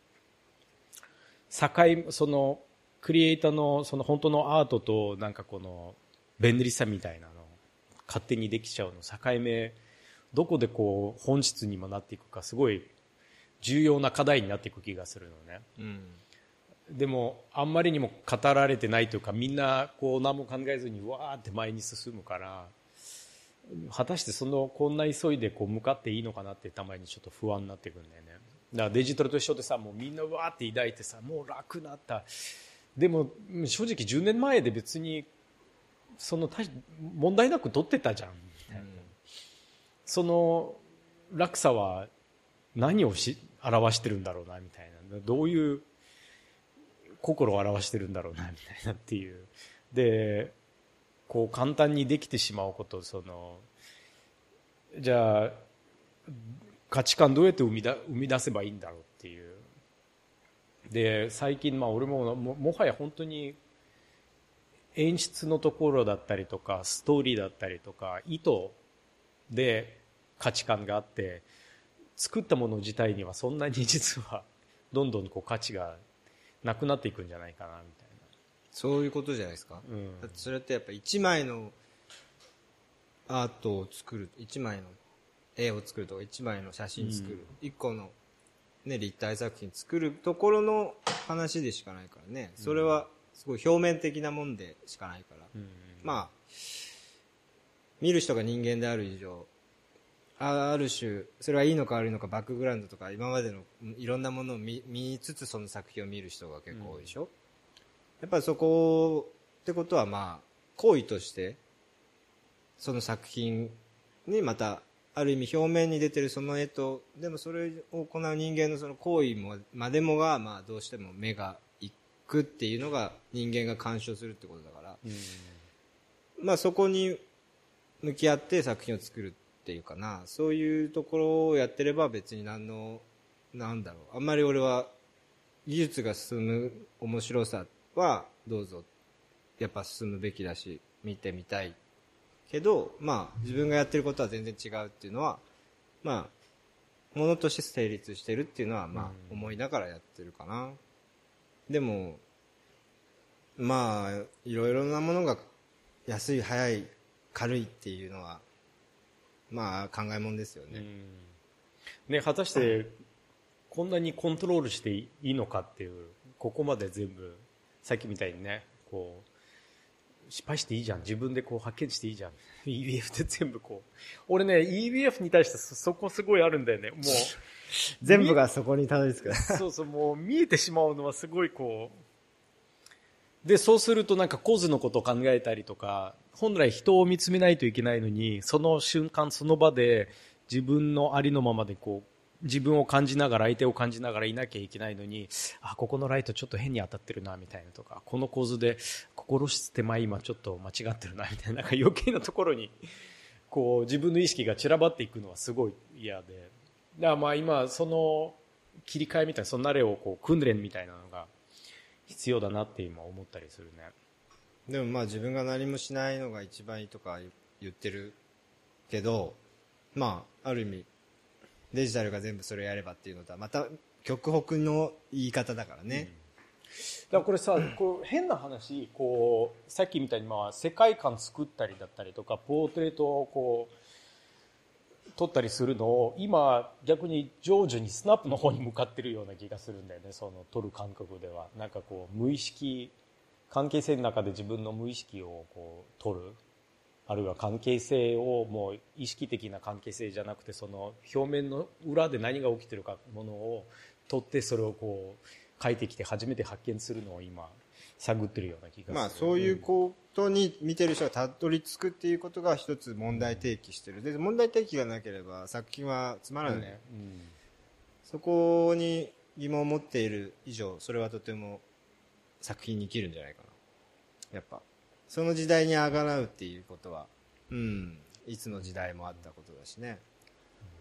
Speaker 1: 境そのクリエイターのその本当のアートとなんかこの便利さみたいなの勝手にできちゃうの境目、どこでこう本質にもなっていくか、すごい重要な課題になっていく気がするのね、うん、でもあんまりにも語られてないというか、みんなこう何も考えずにわーって前に進むから、果たしてそのこんな急いでこう向かっていいのかなってたまにちょっと不安になってくるんだよね。だからデジタルと一緒でさ、もうみんなわーって抱いてさ、もう楽になった。でも正直じゅうねんまえで別にその問題なく撮ってたじゃん、うん、その楽さは何をし表してるんだろうなみたいな、どういう心を表してるんだろうなみたいなっていうで、こう簡単にできてしまうこと、そのじゃあ価値観どうやって生みだ生み出せばいいんだろうっていうで、最近まあ俺も も, もはや本当に演出のところだったりとかストーリーだったりとか意図で価値観があって、作ったもの自体にはそんなに実はどんどんこう価値がなくなっていくんじゃないかなみたいな、
Speaker 2: そういうことじゃないですか、うん、だってそれってやっぱ一枚のアートを作る、一枚の絵を作るとか一枚の写真作る、一、うん、個の、ね、立体作品作るところの話でしかないからね、それはすごい表面的なもんでしかないから、うん、まあ見る人が人間である以上、ある種それはいいのか悪いのか、バックグラウンドとか今までのいろんなものを 見, 見つつその作品を見る人が結構多いでしょ、うん、やっぱりそこってことはまあ行為としてその作品にまたある意味表面に出てるその絵と、でもそれを行う人間のその行為もまでもがまあどうしても目がいくっていうのが人間が干渉するってことだから、うん、まあそこに向き合って作品を作るっていうかな、そういうところをやってれば別に何のなんだろう、あんまり俺は技術が進む面白さはどうぞやっぱ進むべきだし見てみたいけど、まあ自分がやってることは全然違うっていうのはまあものとして成立してるっていうのはまあ思いながらやってるかな、うん、でもまあいろいろなものが安い早い軽いっていうのはまあ考えもんですよね、
Speaker 1: うん、ね、果たしてこんなにコントロールしていいのかっていう、ここまで全部さっきみたいにね、こう失敗していいじゃん、自分でこう発見していいじゃんイービーエフ で全部こう、俺ね イービーエフ に対してそこすごいあるんだよね、もう
Speaker 2: 全部がそこにたどり着く
Speaker 1: そうそう、もう見えてしまうのはすごいこうで、そうするとなんか構図のことを考えたりとか、本来人を見つめないといけないのに、その瞬間その場で自分のありのままでこう自分を感じながら相手を感じながらいなきゃいけないのに、あ、ここのライトちょっと変に当たってるなみたいなとか、この構図で心室手前今ちょっと間違ってるなみたいな、なんか余計なところにこう自分の意識が散らばっていくのはすごい嫌で、だからまあ今その切り替えみたいな、その慣れをこう訓練みたいなのが必要だなって今思ったりするね。
Speaker 2: でもまあ自分が何もしないのが一番いいとか言ってるけど、まあある意味デジタルが全部それやればっていうのとはまた極北の言い方だからね、うん、だ
Speaker 1: からこれさ、こう変な話、こうさっきみたいにまあ世界観作ったりだったりとかポートレートをこう撮ったりするのを今逆に常時にスナップの方に向かってるような気がするんだよね。その撮る感覚ではなんかこう無意識関係性の中で自分の無意識をこう撮る、あるいは関係性をもう意識的な関係性じゃなくてその表面の裏で何が起きてるかものを撮ってそれをこう書いてきて初めて発見するのを今探ってるような気がする。
Speaker 2: まあそういうことに見てる人がたどり着くっていうことが一つ問題提起してる。で問題提起がなければ作品はつまらない、ね、うん、そこに疑問を持っている以上それはとても作品に生きるんじゃないかな。やっぱその時代にあがらうっていうことは、うん、いつの時代もあったことだしね。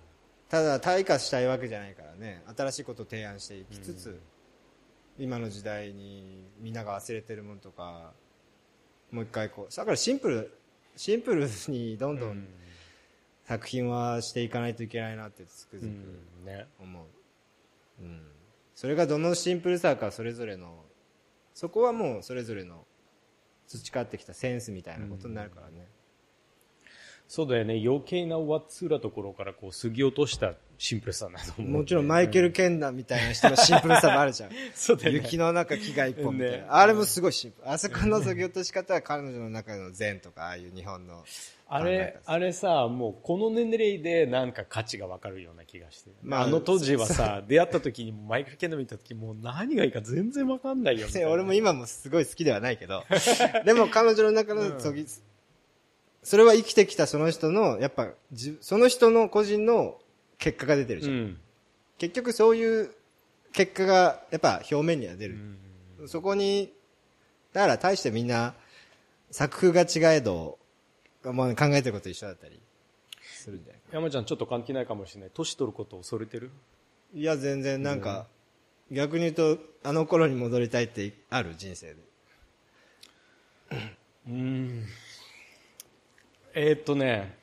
Speaker 2: ただ退化したいわけじゃないからね、新しいことを提案していきつつ、うん、今の時代にみんなが忘れてるものとかもう一回こう、だからシンプルシンプルにどんどん作品はしていかないといけないなってつくづく思う、うんねうん、それがどのシンプルさかそれぞれの、そこはもうそれぞれの培ってきたセンスみたいなことになるからね、うん、
Speaker 1: そうだよね、余計な上っ面なところからこう過ぎ落としたシンプルさなと思う、ね、
Speaker 2: もちろんマイケル・ケンナみたいな人のシンプルさもあるじゃんそうだよ、ね、雪の中木が一本みたいな、ね、あれもすごいシンプル、あそこの削ぎ落とし方は彼女の中の禅とかああいう日本の
Speaker 1: あれあれさ、もうこの年齢でなんか価値が分かるような気がして、まあ、あの当時はさ出会った時にマイケル・ケンナ見た時もう何がいいか全然分かんないよみたいな
Speaker 2: 俺も今もすごい好きではないけどでも彼女の中のそぎ、うん、それは生きてきたその人のやっぱその人の個人の結果が出てるじゃん、うん、結局そういう結果がやっぱ表面には出る、うん、そこにだから大してみんな作風が違えど、まあ、考えてること一緒だったりするんじゃないか。
Speaker 1: 山ちゃんちょっと関係ないかもしれない、年取ることを恐れてる？
Speaker 2: いや全然なんか、うん、逆に言うとあの頃に戻りたいってある人生で
Speaker 1: うーんえー、っとね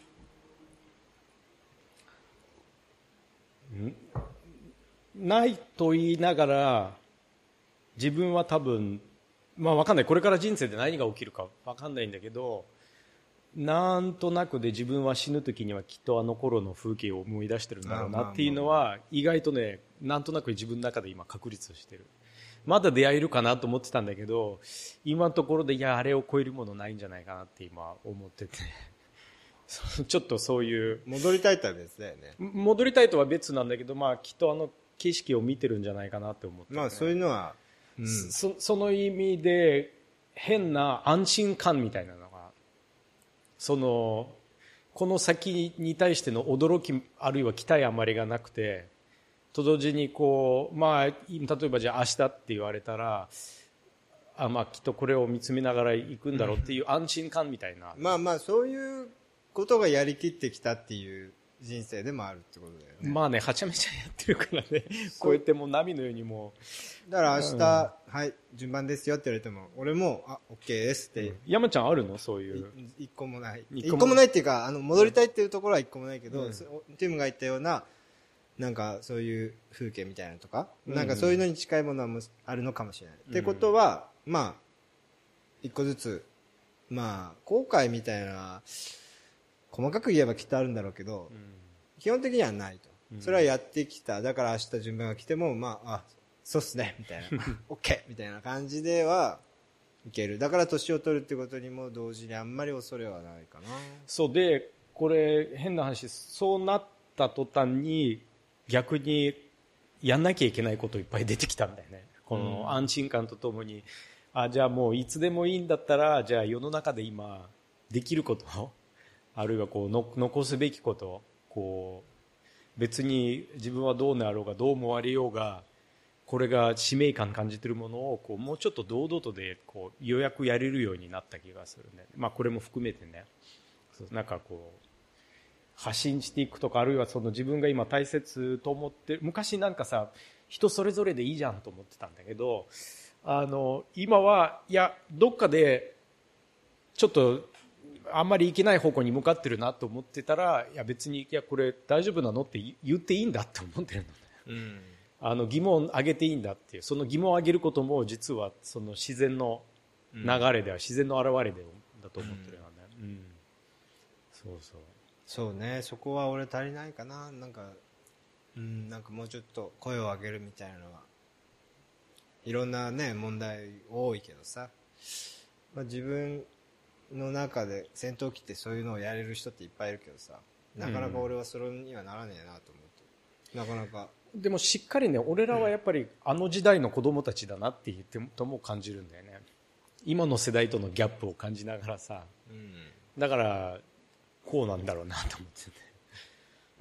Speaker 1: ないと言いながら自分は多分まあ分かんない、これから人生で何が起きるか分かんないんだけど、なんとなくで自分は死ぬ時にはきっとあの頃の風景を思い出してるんだろうなっていうのは意外とね、なんとなく自分の中で今確立してる。まだ出会えるかなと思ってたんだけど、今のところでいやあれを超えるものないんじゃないかなって今思っててちょっとそういう
Speaker 2: 戻りたいとは別だよね。
Speaker 1: 戻りたいとは別なんだけど、まあきっとあの景色を見てるんじゃないかなって思って、ね、
Speaker 2: まあそういうのは、
Speaker 1: うん、そ, その意味で変な安心感みたいなのが、そのこの先に対しての驚きあるいは期待あまりがなくて、と同時にこう、まあ、例えばじゃあ明日って言われたら、あ、まあ、きっとこれを見つめながら行くんだろうっていう安心感みたいな、
Speaker 2: うん、まあまあそういうことがやりきってきたっていう人生でもあるってことだよね。
Speaker 1: まあね、はちゃめちゃやってるからねこうやってもう波のようにも
Speaker 2: うだから明日、うん、はい順番ですよって言われても俺もあ OK ですって、うん、
Speaker 1: 山ちゃんあるのそういう
Speaker 2: 一個もない一個もないっていうか、あの戻りたいっていうところは一個もないけど、うん、ティムが言ったようななんかそういう風景みたいなのとか、うん、なんかそういうのに近いものはあるのかもしれない、うん、ってことはまあ一個ずつまあ後悔みたいな細かく言えばきっとあるんだろうけど、うん、基本的にはないと、うん、それはやってきた、だから明日順番が来てもまああそうっすねみたいなOK みたいな感じではいける。だから年を取るってことにも同時にあんまり恐れはないかな。
Speaker 1: そうで、これ変な話、そうなった途端に逆にやんなきゃいけないこといっぱい出てきたんだよね。この安心感とともに、うん、あじゃあもういつでもいいんだったら、じゃあ世の中で今できることあるいはこうの残すべきこと、こう別に自分はどうなろうがどう思われようが、これが使命感感じているものをこうもうちょっと堂々とでこうようやくやれるようになった気がするね。まあこれも含めてね、なんかこう発信していくとか、あるいはその自分が今大切と思ってる、昔なんかさ人それぞれでいいじゃんと思ってたんだけど、あの今はいやどっかでちょっとあんまりいけない方向に向かってるなと思ってたら、いや別にいやこれ大丈夫なのって言っていいんだって思ってるのね、うん、あの疑問を上げていいんだっていう、その疑問を上げることも実はその自然の流れでは、うん、自然の表れでだと思ってるよね、うんうん、そうそう
Speaker 2: そうね、そこは俺足りないかな。なんか、うん、なんかもうちょっと声を上げるみたいなのはいろんなね問題多いけどさ、まあ、自分の中で戦闘機ってそういうのをやれる人っていっぱいいるけどさ、なかなか俺はそれにはならねえなと思って、なかなか
Speaker 1: でもしっかりね、俺らはやっぱりあの時代の子供たちだなって言ってとも感じるんだよね。今の世代とのギャップを感じながらさ、うん、だからこうなんだろうなと思ってて、
Speaker 2: うん、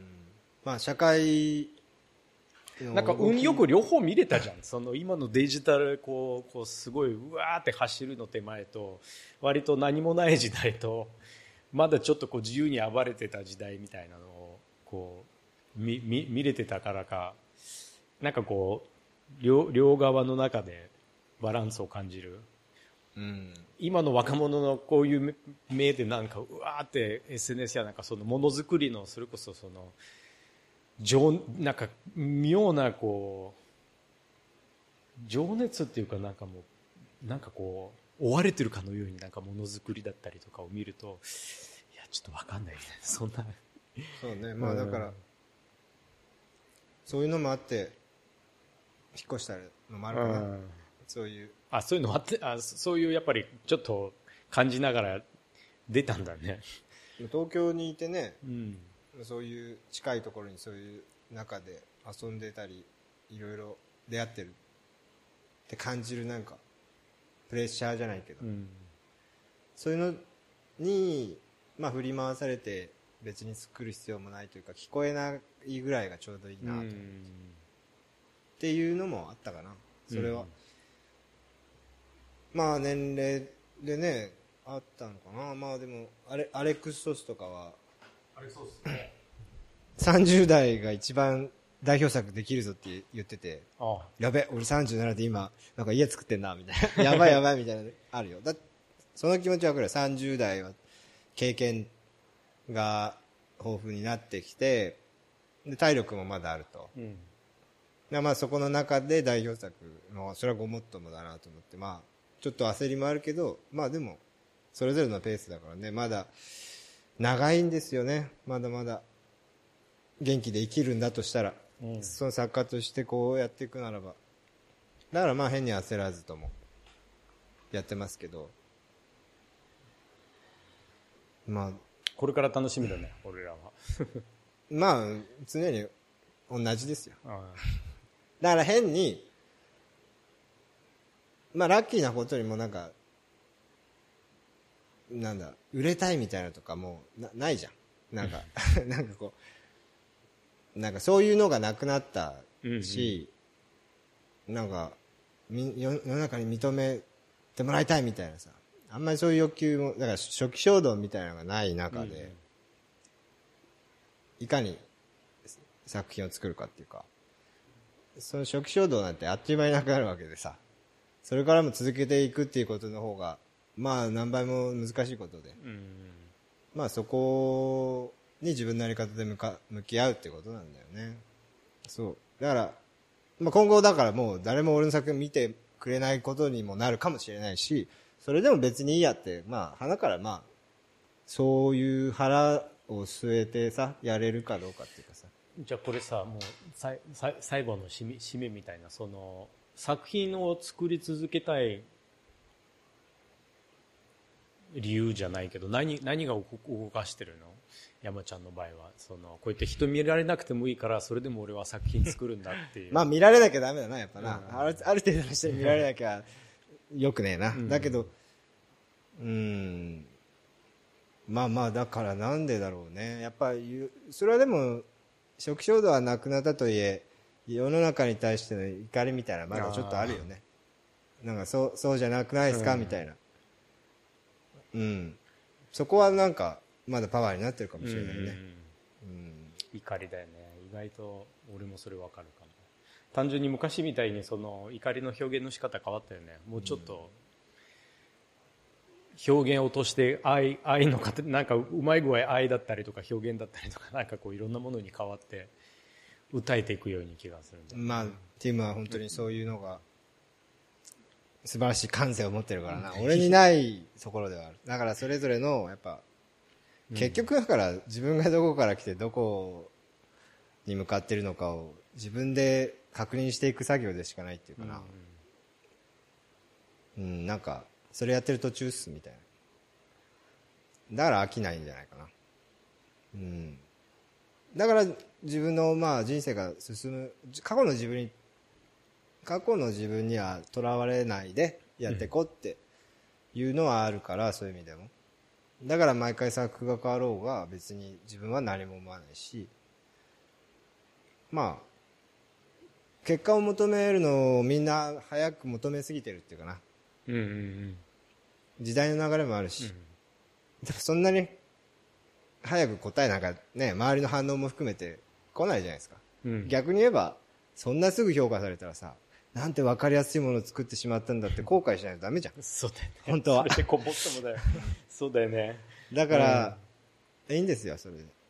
Speaker 2: まあ社会
Speaker 1: なんか運よく両方見れたじゃん。その今のデジタルこうこうすごいうわーって走るの手前と、割と何もない時代と、まだちょっとこう自由に暴れてた時代みたいなのをこ見見見れてたからかなんかこう 両, 両側の中でバランスを感じる、うん、今の若者のこういう目でなんかうわーって エスエヌエス やなんかそのものづくりのそれこそその情なんか妙なこう情熱っていうかなんかもうなんかこう追われてるかのようになんかものづくりだったりとかを見るといやちょっと分かんないねそんな
Speaker 2: そうねまあだから、うん、そういうのもあって引っ越したのもあるかな、うん、そういう
Speaker 1: あそういうのもあってあそういうやっぱりちょっと感じながら出たんだね
Speaker 2: 東京にいてね、
Speaker 1: うん、
Speaker 2: そういう近いところにそういう中で遊んでたりいろいろ出会ってるって感じるなんかプレッシャーじゃないけど、うん、そういうのに、まあ、振り回されて別に作る必要もないというか聞こえないぐらいがちょうどいいなと思って、うん、っていうのもあったかなそれは、うん、まあ年齢でねあったのかなまあでもアレ、アレックス・ソスとかは
Speaker 1: あれそうっすね
Speaker 2: さんじゅう代が一番代表作できるぞって言ってて
Speaker 1: ああ
Speaker 2: やべ俺さんじゅうななで今なんか家作ってんなみたいなやばいやばいみたいなあるよだその気持ちはくらいさんじゅう代は経験が豊富になってきてで体力もまだあると、うん、まあそこの中で代表作のそれはごもっともだなと思ってまあちょっと焦りもあるけどまあでもそれぞれのペースだからねまだ長いんですよねまだまだ元気で生きるんだとしたら、うん、その作家としてこうやっていくならばだからまあ変に焦らずともやってますけどまあ
Speaker 1: これから楽しみだね俺らは
Speaker 2: まあ常に同じですよだから変にまあラッキーなことにもなんかなんだ売れたいみたいなとかもう な, ないじゃんなんかなんかこうなんかそういうのがなくなったし、うんうん、なんかみ世の中に認めてもらいたいみたいなさあんまりそういう欲求もだから初期衝動みたいなのがない中で、うんうん、いかに作品を作るかっていうかその初期衝動なんてあっという間になくなるわけでさそれからも続けていくっていうことの方がまあ何倍も難しいことで、うんうん、まあそこに自分のやり方で向か向き合うってことなんだよねそうだから、まあ、今後だからもう誰も俺の作品見てくれないことにもなるかもしれないしそれでも別にいいやってまあ花からまあそういう腹を据えてさやれるかどうかっていうかさ
Speaker 1: じゃあこれさもうささ最後の締め、締めみたいなその作品を作り続けたい理由じゃないけど 何, 何が動かしてるの山ちゃんの場合はそのこうやって人見られなくてもいいからそれでも俺は作品作るんだっていう
Speaker 2: まあ見られなきゃダメだなやっぱな、うん、あ, るある程度の人に見られなきゃよくねえな、うん、だけどうーんまあまあだからなんでだろうねやっぱりそれはでも初期衝動はなくなったとはいえ世の中に対しての怒りみたいなまだちょっとあるよねなんかそうそうじゃなくないですか、うん、みたいなうんそこはなんかまだパワーになってるかもしれないね、うんうん、
Speaker 1: 怒りだよね意外と俺もそれ分かるかも単純に昔みたいにその怒りの表現の仕方変わったよねもうちょっと表現を落として愛、愛の形なんかうまい具合愛だったりとか表現だったりとかなんかこういろんなものに変わって歌えていくように気がするんで
Speaker 2: まあティムは本当にそういうのが素晴らしい感性を持ってるからな、うん、俺にないところではあるだからそれぞれのやっぱ結局だから自分がどこから来てどこに向かってるのかを自分で確認していく作業でしかないっていうかなうん、うん、なんかそれやってる途中っすみたいなだから飽きないんじゃないかなうんだから自分のまあ人生が進む過去の自分に過去の自分にはとらわれないでやっていこうっていうのはあるから、うん、そういう意味でもだから毎回作風が変わろうが別に自分は何も思わないしまあ結果を求めるのをみんな早く求めすぎてるっていうかな、
Speaker 1: うんうんうん、
Speaker 2: 時代の流れもあるし、うん、そんなに早く答えなんかね周りの反応も含めて来ないじゃないですか、
Speaker 1: うん、
Speaker 2: 逆に言えばそんなすぐ評価されたらさ、なんて分かりやすいものを作ってしまったんだって後悔しないとダメじゃん。
Speaker 1: そうだよね、
Speaker 2: 本当は
Speaker 1: それでこぼってもだよそうだよね。
Speaker 2: だから、うん、いいんですよそれで。